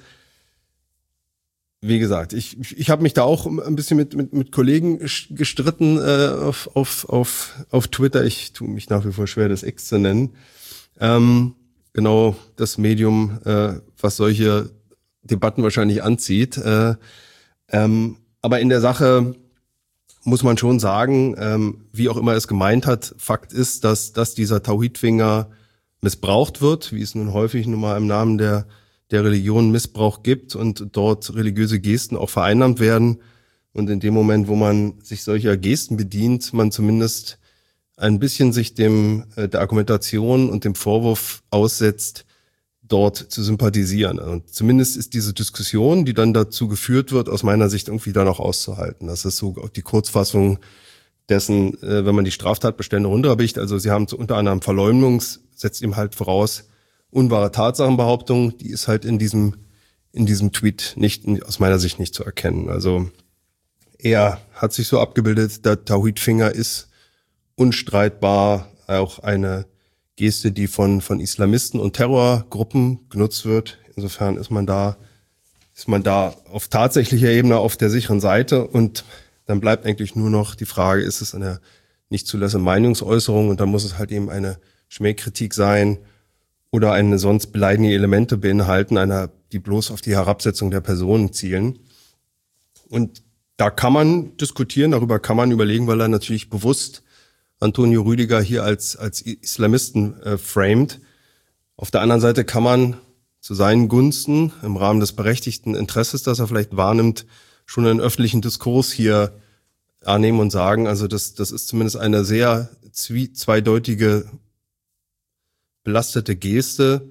Wie gesagt, ich ich habe mich da auch ein bisschen mit mit mit Kollegen gestritten äh, auf auf auf auf Twitter. Ich tue mich nach wie vor schwer, das X zu nennen. Ähm, genau das Medium, äh, was solche Debatten wahrscheinlich anzieht. Äh, ähm, aber in der Sache muss man schon sagen, ähm, wie auch immer es gemeint hat, Fakt ist, dass dass dieser Tauhidfinger missbraucht wird, wie es nun häufig nun mal im Namen der der Religion Missbrauch gibt und dort religiöse Gesten auch vereinnahmt werden. Und in dem Moment, wo man sich solcher Gesten bedient, man zumindest ein bisschen sich dem äh, der Argumentation und dem Vorwurf aussetzt, dort zu sympathisieren. Und zumindest ist diese Diskussion, die dann dazu geführt wird, aus meiner Sicht irgendwie dann auch auszuhalten. Das ist so die Kurzfassung dessen, äh, wenn man die Straftatbestände runterbricht. Also sie haben unter anderem Verleumdung, setzt ihm halt voraus, unwahre Tatsachenbehauptung, die ist halt in diesem in diesem Tweet nicht aus meiner Sicht nicht zu erkennen. Also er hat sich so abgebildet, der Tauhidfinger ist unstreitbar auch eine Geste, die von von Islamisten und Terrorgruppen genutzt wird. Insofern ist man da ist man da auf tatsächlicher Ebene auf der sicheren Seite und dann bleibt eigentlich nur noch die Frage, ist es eine nicht zulassende Meinungsäußerung und dann muss es halt eben eine Schmähkritik sein oder eine sonst beleidigende Elemente beinhalten, einer, die bloß auf die Herabsetzung der Person zielen. Und da kann man diskutieren, darüber kann man überlegen, weil er natürlich bewusst Antonio Rüdiger hier als als Islamisten äh, framed. Auf der anderen Seite kann man zu seinen Gunsten im Rahmen des berechtigten Interesses, das er vielleicht wahrnimmt, schon einen öffentlichen Diskurs hier annehmen und sagen, also das das ist zumindest eine sehr zwie- zweideutige belastete Geste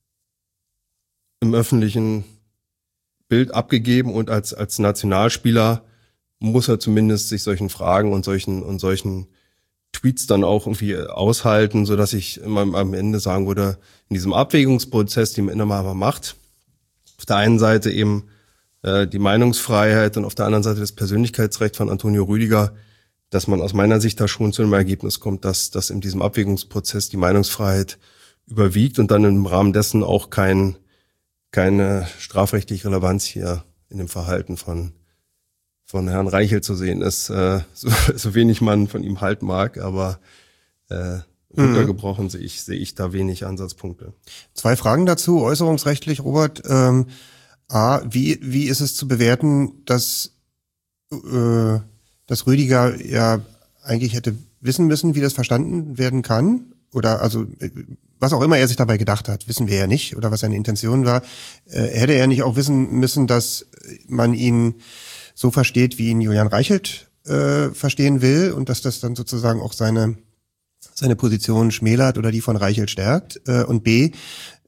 im öffentlichen Bild abgegeben und als als Nationalspieler muss er zumindest sich solchen Fragen und solchen und solchen Tweets dann auch irgendwie aushalten, so dass ich immer am Ende sagen würde, in diesem Abwägungsprozess, den man immer mal macht, auf der einen Seite eben äh, die Meinungsfreiheit und auf der anderen Seite das Persönlichkeitsrecht von Antonio Rüdiger, dass man aus meiner Sicht da schon zu einem Ergebnis kommt, dass dass in diesem Abwägungsprozess die Meinungsfreiheit überwiegt und dann im Rahmen dessen auch kein, keine strafrechtliche Relevanz hier in dem Verhalten von, von Herrn Reichelt zu sehen ist. Äh, so, so wenig man von ihm halten mag, aber äh, runtergebrochen mhm. sehe ich, sehe ich da wenig Ansatzpunkte. Zwei Fragen dazu, äußerungsrechtlich, Robert. Ähm, A, wie, wie ist es zu bewerten, dass, äh, dass Rüdiger ja eigentlich hätte wissen müssen, wie das verstanden werden kann? Oder also was auch immer er sich dabei gedacht hat, wissen wir ja nicht, oder was seine Intention war, äh, hätte er nicht auch wissen müssen, dass man ihn so versteht, wie ihn Julian Reichelt äh, verstehen will und dass das dann sozusagen auch seine seine Position schmälert oder die von Reichelt stärkt. Äh, und B,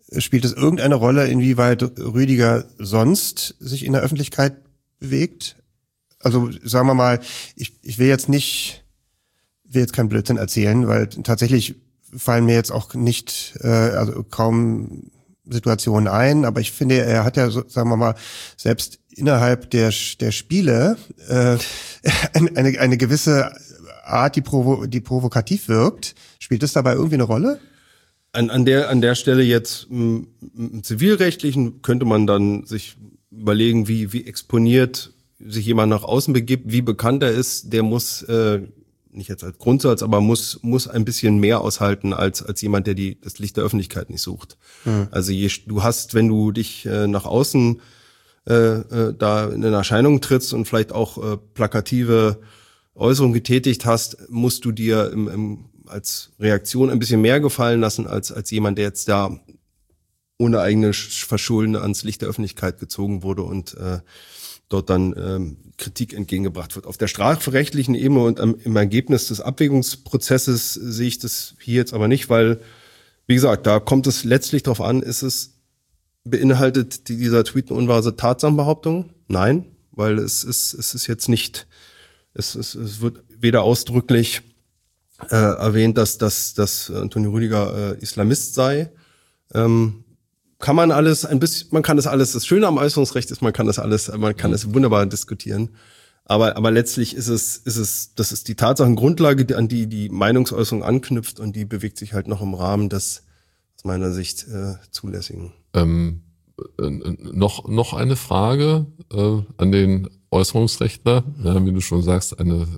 spielt es irgendeine Rolle, inwieweit Rüdiger sonst sich in der Öffentlichkeit bewegt? Also sagen wir mal, ich, ich will jetzt nicht, will jetzt keinen Blödsinn erzählen, weil tatsächlich fallen mir jetzt auch nicht, äh, also kaum Situationen ein, aber ich finde, er hat ja, so, sagen wir mal, selbst innerhalb der der Spiele äh, eine eine gewisse Art, die provo die provokativ wirkt. Spielt das dabei irgendwie eine Rolle? An, an der an der Stelle jetzt m, im Zivilrechtlichen könnte man dann sich überlegen, wie wie exponiert sich jemand nach außen begibt, wie bekannt er ist. Der muss äh, nicht jetzt als Grundsatz, aber muss muss ein bisschen mehr aushalten als als jemand, der die das Licht der Öffentlichkeit nicht sucht. Mhm. Also je, du hast, wenn du dich äh, nach außen äh, äh, da in Erscheinung trittst und vielleicht auch äh, plakative Äußerungen getätigt hast, musst du dir im, im, als Reaktion ein bisschen mehr gefallen lassen als als jemand, der jetzt da ohne eigene Verschulden ans Licht der Öffentlichkeit gezogen wurde und äh, dort dann ähm, Kritik entgegengebracht wird. Auf der strafrechtlichen Ebene und am, im Ergebnis des Abwägungsprozesses sehe ich das hier jetzt aber nicht, weil, wie gesagt, da kommt es letztlich darauf an, ist es, beinhaltet dieser Tweet eine unwahre Tatsachenbehauptung? Nein, weil es ist, es ist jetzt nicht, es, es, es wird weder ausdrücklich äh, erwähnt, dass, dass, dass Antonio Rüdiger äh, Islamist sei. Ähm, kann man alles ein bisschen, man kann das alles, das Schöne am Äußerungsrecht ist, man kann das alles, man kann es wunderbar diskutieren. Aber, aber letztlich ist es, ist es, das ist die Tatsachengrundlage, an die die Meinungsäußerung anknüpft und die bewegt sich halt noch im Rahmen des, aus meiner Sicht, äh, zulässigen. Ähm, äh, noch, noch eine Frage äh, an den Äußerungsrechtler. Ja, wie du schon sagst, eine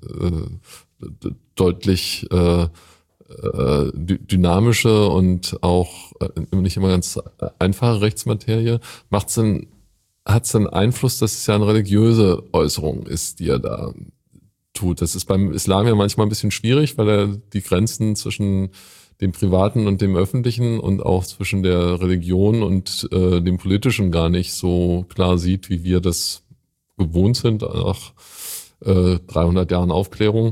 äh, deutlich äh, äh, dynamische und auch äh, nicht immer ganz einfache Rechtsmaterie. Macht's denn, hat's denn Einfluss, dass es ja eine religiöse Äußerung ist, die er da tut? Das ist beim Islam ja manchmal ein bisschen schwierig, weil er die Grenzen zwischen dem Privaten und dem Öffentlichen und auch zwischen der Religion und äh, dem Politischen gar nicht so klar sieht, wie wir das gewohnt sind nach äh, dreihundert Jahren Aufklärung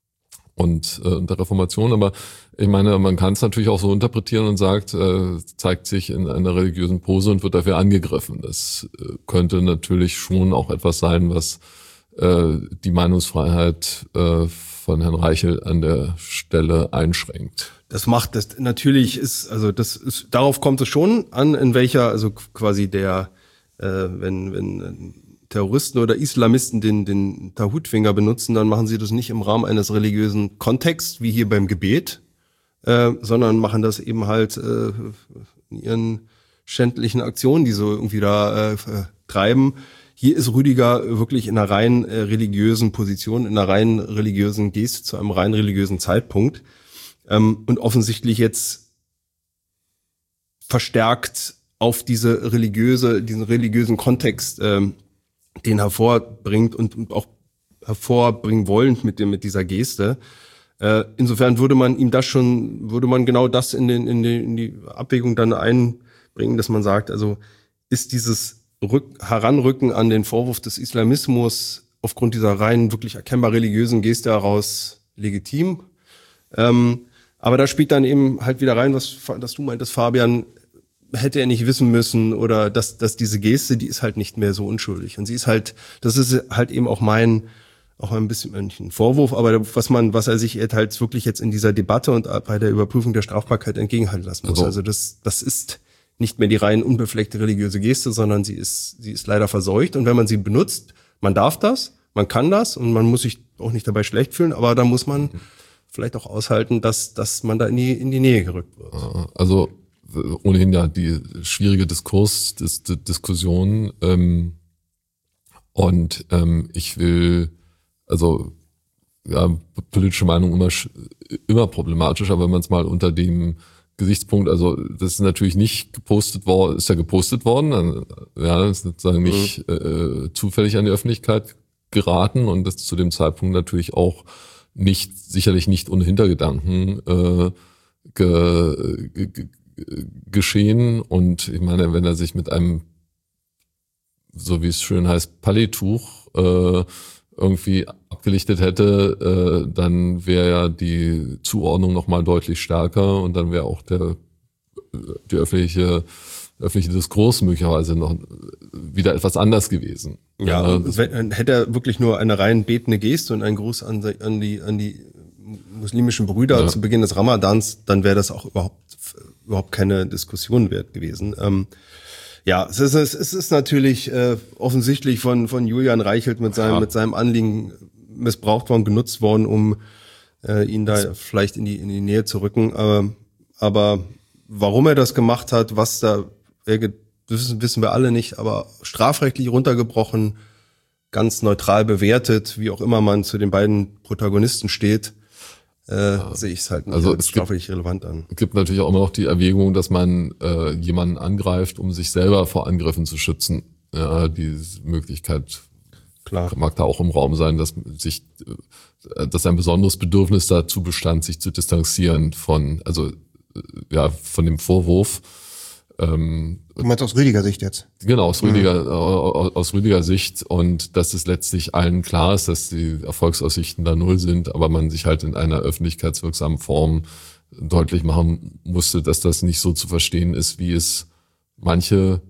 und äh, der Reformation. Aber ich meine, man kann es natürlich auch so interpretieren und sagt, äh, zeigt sich in einer religiösen Pose und wird dafür angegriffen. Das äh, könnte natürlich schon auch etwas sein, was äh, die Meinungsfreiheit äh, von Herrn Reichel an der Stelle einschränkt. Das macht das natürlich ist, also das ist, darauf kommt es schon an, in welcher, also quasi der, äh, wenn, wenn Terroristen oder Islamisten den, den Tahutfinger benutzen, dann machen sie das nicht im Rahmen eines religiösen Kontexts, wie hier beim Gebet, äh, sondern machen das eben halt äh, in ihren schändlichen Aktionen, die so irgendwie da äh, treiben. Hier ist Rüdiger wirklich in einer rein äh, religiösen Position, in einer rein religiösen Geste zu einem rein religiösen Zeitpunkt. Ähm, und offensichtlich jetzt verstärkt auf diese religiöse, diesen religiösen Kontext, ähm, den hervorbringt und, und auch hervorbringen wollend mit dem, mit dieser Geste. Äh, insofern würde man ihm das schon, würde man genau das in den, in die, in die Abwägung dann einbringen, dass man sagt, also ist dieses Rück, Heranrücken an den Vorwurf des Islamismus aufgrund dieser rein wirklich erkennbar religiösen Geste heraus legitim. Ähm, aber da spielt dann eben halt wieder rein, was, was du meintest, Fabian, hätte er nicht wissen müssen oder dass, dass diese Geste, die ist halt nicht mehr so unschuldig. Und sie ist halt, das ist halt eben auch mein, auch ein bisschen ein Vorwurf, aber was man, was er sich halt wirklich jetzt in dieser Debatte und bei der Überprüfung der Strafbarkeit entgegenhalten lassen muss. Also, also das, das ist nicht mehr die rein unbefleckte religiöse Geste, sondern sie ist, sie ist leider verseucht. Und wenn man sie benutzt, man darf das, man kann das und man muss sich auch nicht dabei schlecht fühlen, aber da muss man vielleicht auch aushalten, dass, dass man da in die, in die Nähe gerückt wird. Also, ohnehin ja die schwierige Diskurs, dis, die Diskussion ähm, und ähm, ich will, also ja, politische Meinung immer immer problematisch, aber wenn man es mal unter dem Gesichtspunkt, also das ist natürlich nicht gepostet worden, ist ja gepostet worden, ja, ist sozusagen nicht äh, zufällig an die Öffentlichkeit geraten und das zu dem Zeitpunkt natürlich auch nicht, sicherlich nicht ohne Hintergedanken äh, ge, ge, ge, geschehen. Und ich meine, wenn er sich mit einem, so wie es schön heißt, Palituch äh, irgendwie abgelichtet hätte, äh, dann wäre ja die Zuordnung nochmal deutlich stärker und dann wäre auch der die öffentliche, öffentliche Diskurs möglicherweise noch wieder etwas anders gewesen. Ja, äh, wenn, hätte er wirklich nur eine rein betende Geste und einen Gruß an, an die, an die muslimischen Brüder ja. zu Beginn des Ramadans, dann wäre das auch überhaupt, überhaupt keine Diskussion wert gewesen. Ähm, Ja, es ist, es ist natürlich äh, offensichtlich von von Julian Reichelt mit seinem ja. mit seinem Anliegen missbraucht worden, genutzt worden, um äh, ihn da das vielleicht in die in die Nähe zu rücken. Aber, aber warum er das gemacht hat, was da wissen, wissen wir alle nicht. Aber strafrechtlich runtergebrochen, ganz neutral bewertet, wie auch immer man zu den beiden Protagonisten steht. Äh, ja. sehe ich es halt nicht also als strafrechtlich relevant an. Es gibt natürlich auch immer noch die Erwägung, dass man äh, jemanden angreift, um sich selber vor Angriffen zu schützen. Ja, diese Möglichkeit Klar. mag da auch im Raum sein, dass sich, äh, dass ein besonderes Bedürfnis dazu bestand, sich zu distanzieren von, also äh, ja, von dem Vorwurf. Ähm, du meinst aus Rüdiger Sicht jetzt? Genau, aus Rüdiger, mhm. aus, aus Rüdiger Sicht, und dass es letztlich allen klar ist, dass die Erfolgsaussichten da null sind, aber man sich halt in einer öffentlichkeitswirksamen Form deutlich machen musste, dass das nicht so zu verstehen ist, wie es manche,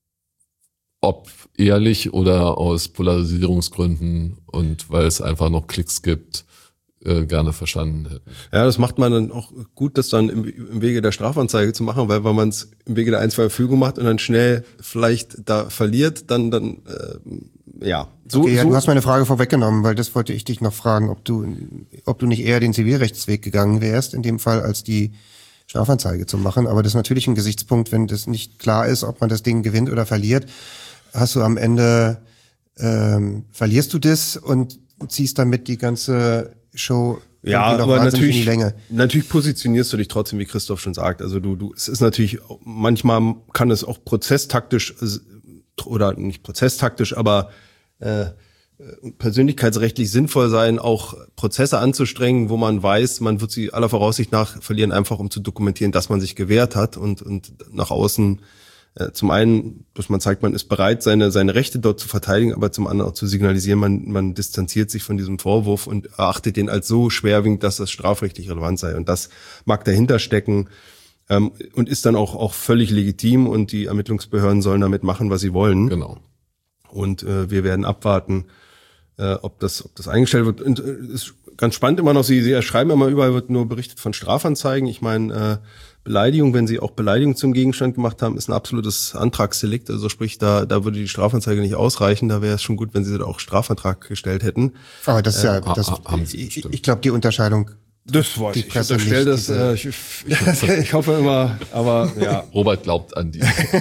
ob ehrlich oder aus Polarisierungsgründen und weil es einfach noch Klicks gibt, gerne verstanden hätten. Ja, das macht man dann auch gut, das dann im, im Wege der Strafanzeige zu machen, weil wenn man es im Wege der Einstweisverfügung macht und dann schnell vielleicht da verliert, dann dann äh, ja. So, okay, ja, so. Du hast meine Frage vorweggenommen, weil das wollte ich dich noch fragen, ob du ob du nicht eher den Zivilrechtsweg gegangen wärst in dem Fall, als die Strafanzeige zu machen. Aber das ist natürlich ein Gesichtspunkt, wenn das nicht klar ist, ob man das Ding gewinnt oder verliert. Hast du am Ende ähm, verlierst du das und ziehst damit die ganze Show ja, aber natürlich, natürlich positionierst du dich trotzdem, wie Christoph schon sagt. Also du, du, es ist natürlich, manchmal kann es auch prozesstaktisch oder nicht prozesstaktisch, aber äh, persönlichkeitsrechtlich sinnvoll sein, auch Prozesse anzustrengen, wo man weiß, man wird sie aller Voraussicht nach verlieren, einfach um zu dokumentieren, dass man sich gewehrt hat und, und nach außen äh, zum einen, dass man zeigt, man ist bereit, seine seine Rechte dort zu verteidigen, aber zum anderen auch zu signalisieren, man man distanziert sich von diesem Vorwurf und erachtet den als so schwerwiegend, dass das strafrechtlich relevant sei. Und das mag dahinter stecken ähm, und ist dann auch auch völlig legitim, und die Ermittlungsbehörden sollen damit machen, was sie wollen. Genau. Und äh, wir werden abwarten, äh, ob das ob das eingestellt wird. Und äh, ist ganz spannend immer noch, Sie, Sie schreiben immer, überall wird nur berichtet von Strafanzeigen. Ich meine, äh, Beleidigung, wenn Sie auch Beleidigung zum Gegenstand gemacht haben, ist ein absolutes Antragsdelikt. Also sprich, da da würde die Strafanzeige nicht ausreichen. Da wäre es schon gut, wenn Sie da auch Strafantrag gestellt hätten. Aber das ist ja, äh, das, haben Sie ich, ich glaube, die Unterscheidung. Das weiß ich. Ich unterstelle das. Äh, ich, ich, ich hoffe immer, aber ja. Robert glaubt an die.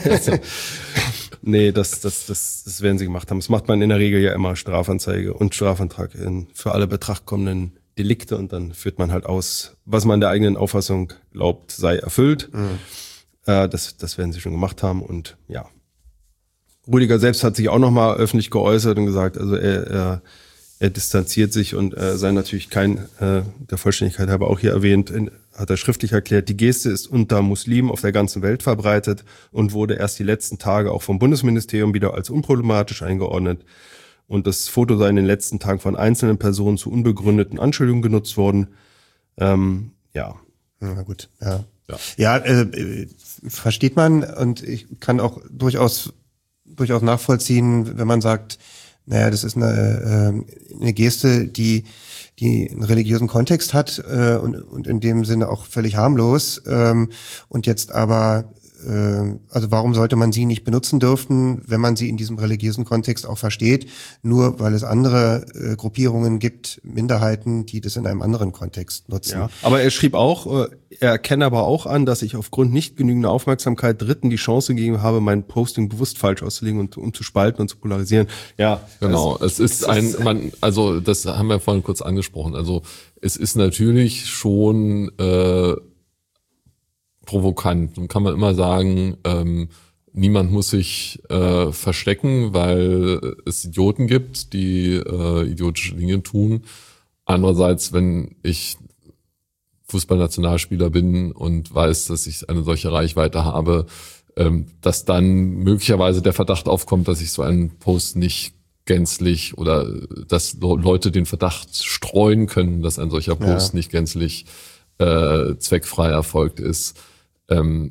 Nee, das, das, das, das werden sie gemacht haben. Das macht man in der Regel ja immer, Strafanzeige und Strafantrag in, für alle Betracht kommenden Delikte, und dann führt man halt aus, was man der eigenen Auffassung glaubt, sei erfüllt. Mhm. Äh, das, das werden sie schon gemacht haben, und ja. Rüdiger selbst hat sich auch nochmal öffentlich geäußert und gesagt, also er, er, er distanziert sich und äh, sei natürlich kein, äh, der Vollständigkeit halber auch hier erwähnt, in, hat er schriftlich erklärt, die Geste ist unter Muslimen auf der ganzen Welt verbreitet und wurde erst die letzten Tage auch vom Bundesministerium wieder als unproblematisch eingeordnet. Und das Foto sei in den letzten Tagen von einzelnen Personen zu unbegründeten Anschuldigungen genutzt worden. Ähm, ja. Na gut, ja. Ja, ja äh, versteht man, und ich kann auch durchaus durchaus nachvollziehen, wenn man sagt, naja, das ist eine, äh, eine Geste, die die einen religiösen Kontext hat äh, und, und in dem Sinne auch völlig harmlos, ähm, und jetzt aber, äh, also warum sollte man sie nicht benutzen dürfen, wenn man sie in diesem religiösen Kontext auch versteht, nur weil es andere äh, Gruppierungen gibt, Minderheiten, die das in einem anderen Kontext nutzen. Ja, aber er schrieb auch, äh, er erkenne aber auch an, dass ich aufgrund nicht genügender Aufmerksamkeit Dritten die Chance gegeben habe, mein Posting bewusst falsch auszulegen und um zu spalten und zu polarisieren. Ja, genau. Es ist es ein, ist man, also das haben wir vorhin kurz angesprochen. Also es ist natürlich schon äh, provokant. Nun kann man immer sagen, ähm, niemand muss sich äh, verstecken, weil es Idioten gibt, die äh, idiotische Dinge tun. Andererseits, wenn ich Fußballnationalspieler bin und weiß, dass ich eine solche Reichweite habe, ähm, dass dann möglicherweise der Verdacht aufkommt, dass ich so einen Post nicht gänzlich oder dass Leute den Verdacht streuen können, dass ein solcher Post ja. nicht gänzlich äh, zweckfrei erfolgt ist. Ähm,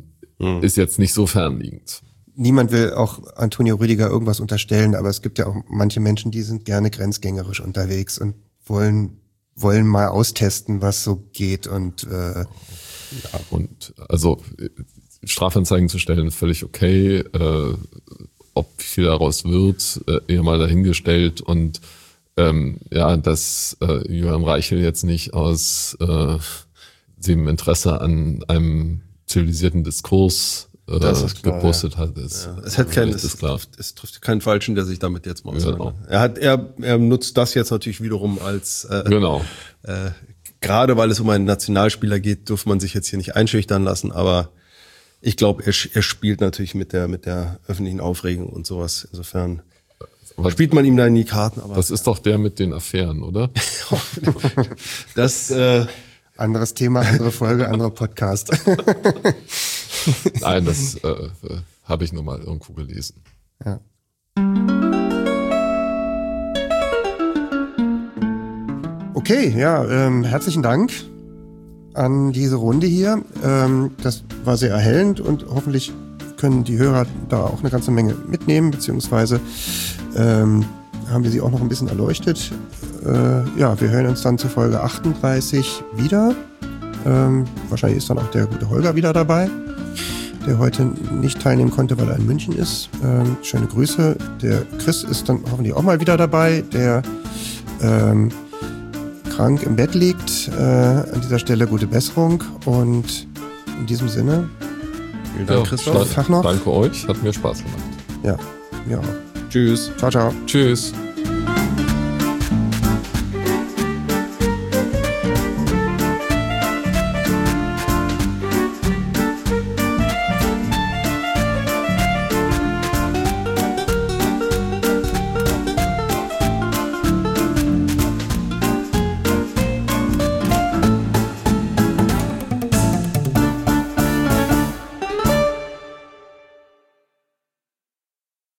hm. ist jetzt nicht so fernliegend. Niemand will auch Antonio Rüdiger irgendwas unterstellen, aber es gibt ja auch manche Menschen, die sind gerne grenzgängerisch unterwegs und wollen wollen mal austesten, was so geht und äh, ja, und also Strafanzeigen zu stellen ist völlig okay. Äh, ob viel daraus wird, äh, eher mal dahingestellt und ähm, ja, dass äh, Julian Reichel jetzt nicht aus äh, dem Interesse an einem zivilisierten Diskurs äh, klar, gepostet ja. hat, ist, ja, es hat keinen, es, ist klar. Trifft, es trifft keinen Falschen, der sich damit jetzt mal genau. Er hat, er, er nutzt das jetzt natürlich wiederum als äh, genau. Äh, gerade weil es um einen Nationalspieler geht, darf man sich jetzt hier nicht einschüchtern lassen, aber ich glaube, er, er spielt natürlich mit der mit der öffentlichen Aufregung und sowas. Insofern aber spielt man ihm da in die Karten. Aber das ist doch der mit den Affären, oder? das äh, anderes Thema, andere Folge, anderer Podcast. Nein, das äh, habe ich nur mal irgendwo gelesen. Ja. Okay, ja, ähm, herzlichen Dank an diese Runde hier. Ähm, das war sehr erhellend und hoffentlich können die Hörer da auch eine ganze Menge mitnehmen, beziehungsweise ähm, haben wir sie auch noch ein bisschen erleuchtet. Äh, ja, wir hören uns dann zur Folge achtunddreißig wieder. Ähm, wahrscheinlich ist dann auch der gute Holger wieder dabei, der heute nicht teilnehmen konnte, weil er in München ist. Ähm, schöne Grüße. Der Chris ist dann hoffentlich auch mal wieder dabei, der ähm, krank im Bett liegt. Äh, an dieser Stelle gute Besserung und in diesem Sinne vielen Dank, ja, Christoph. Tag noch. Danke euch, hat mir Spaß gemacht. Ja, ja. Tschüss. Ciao, ciao. Tschüss.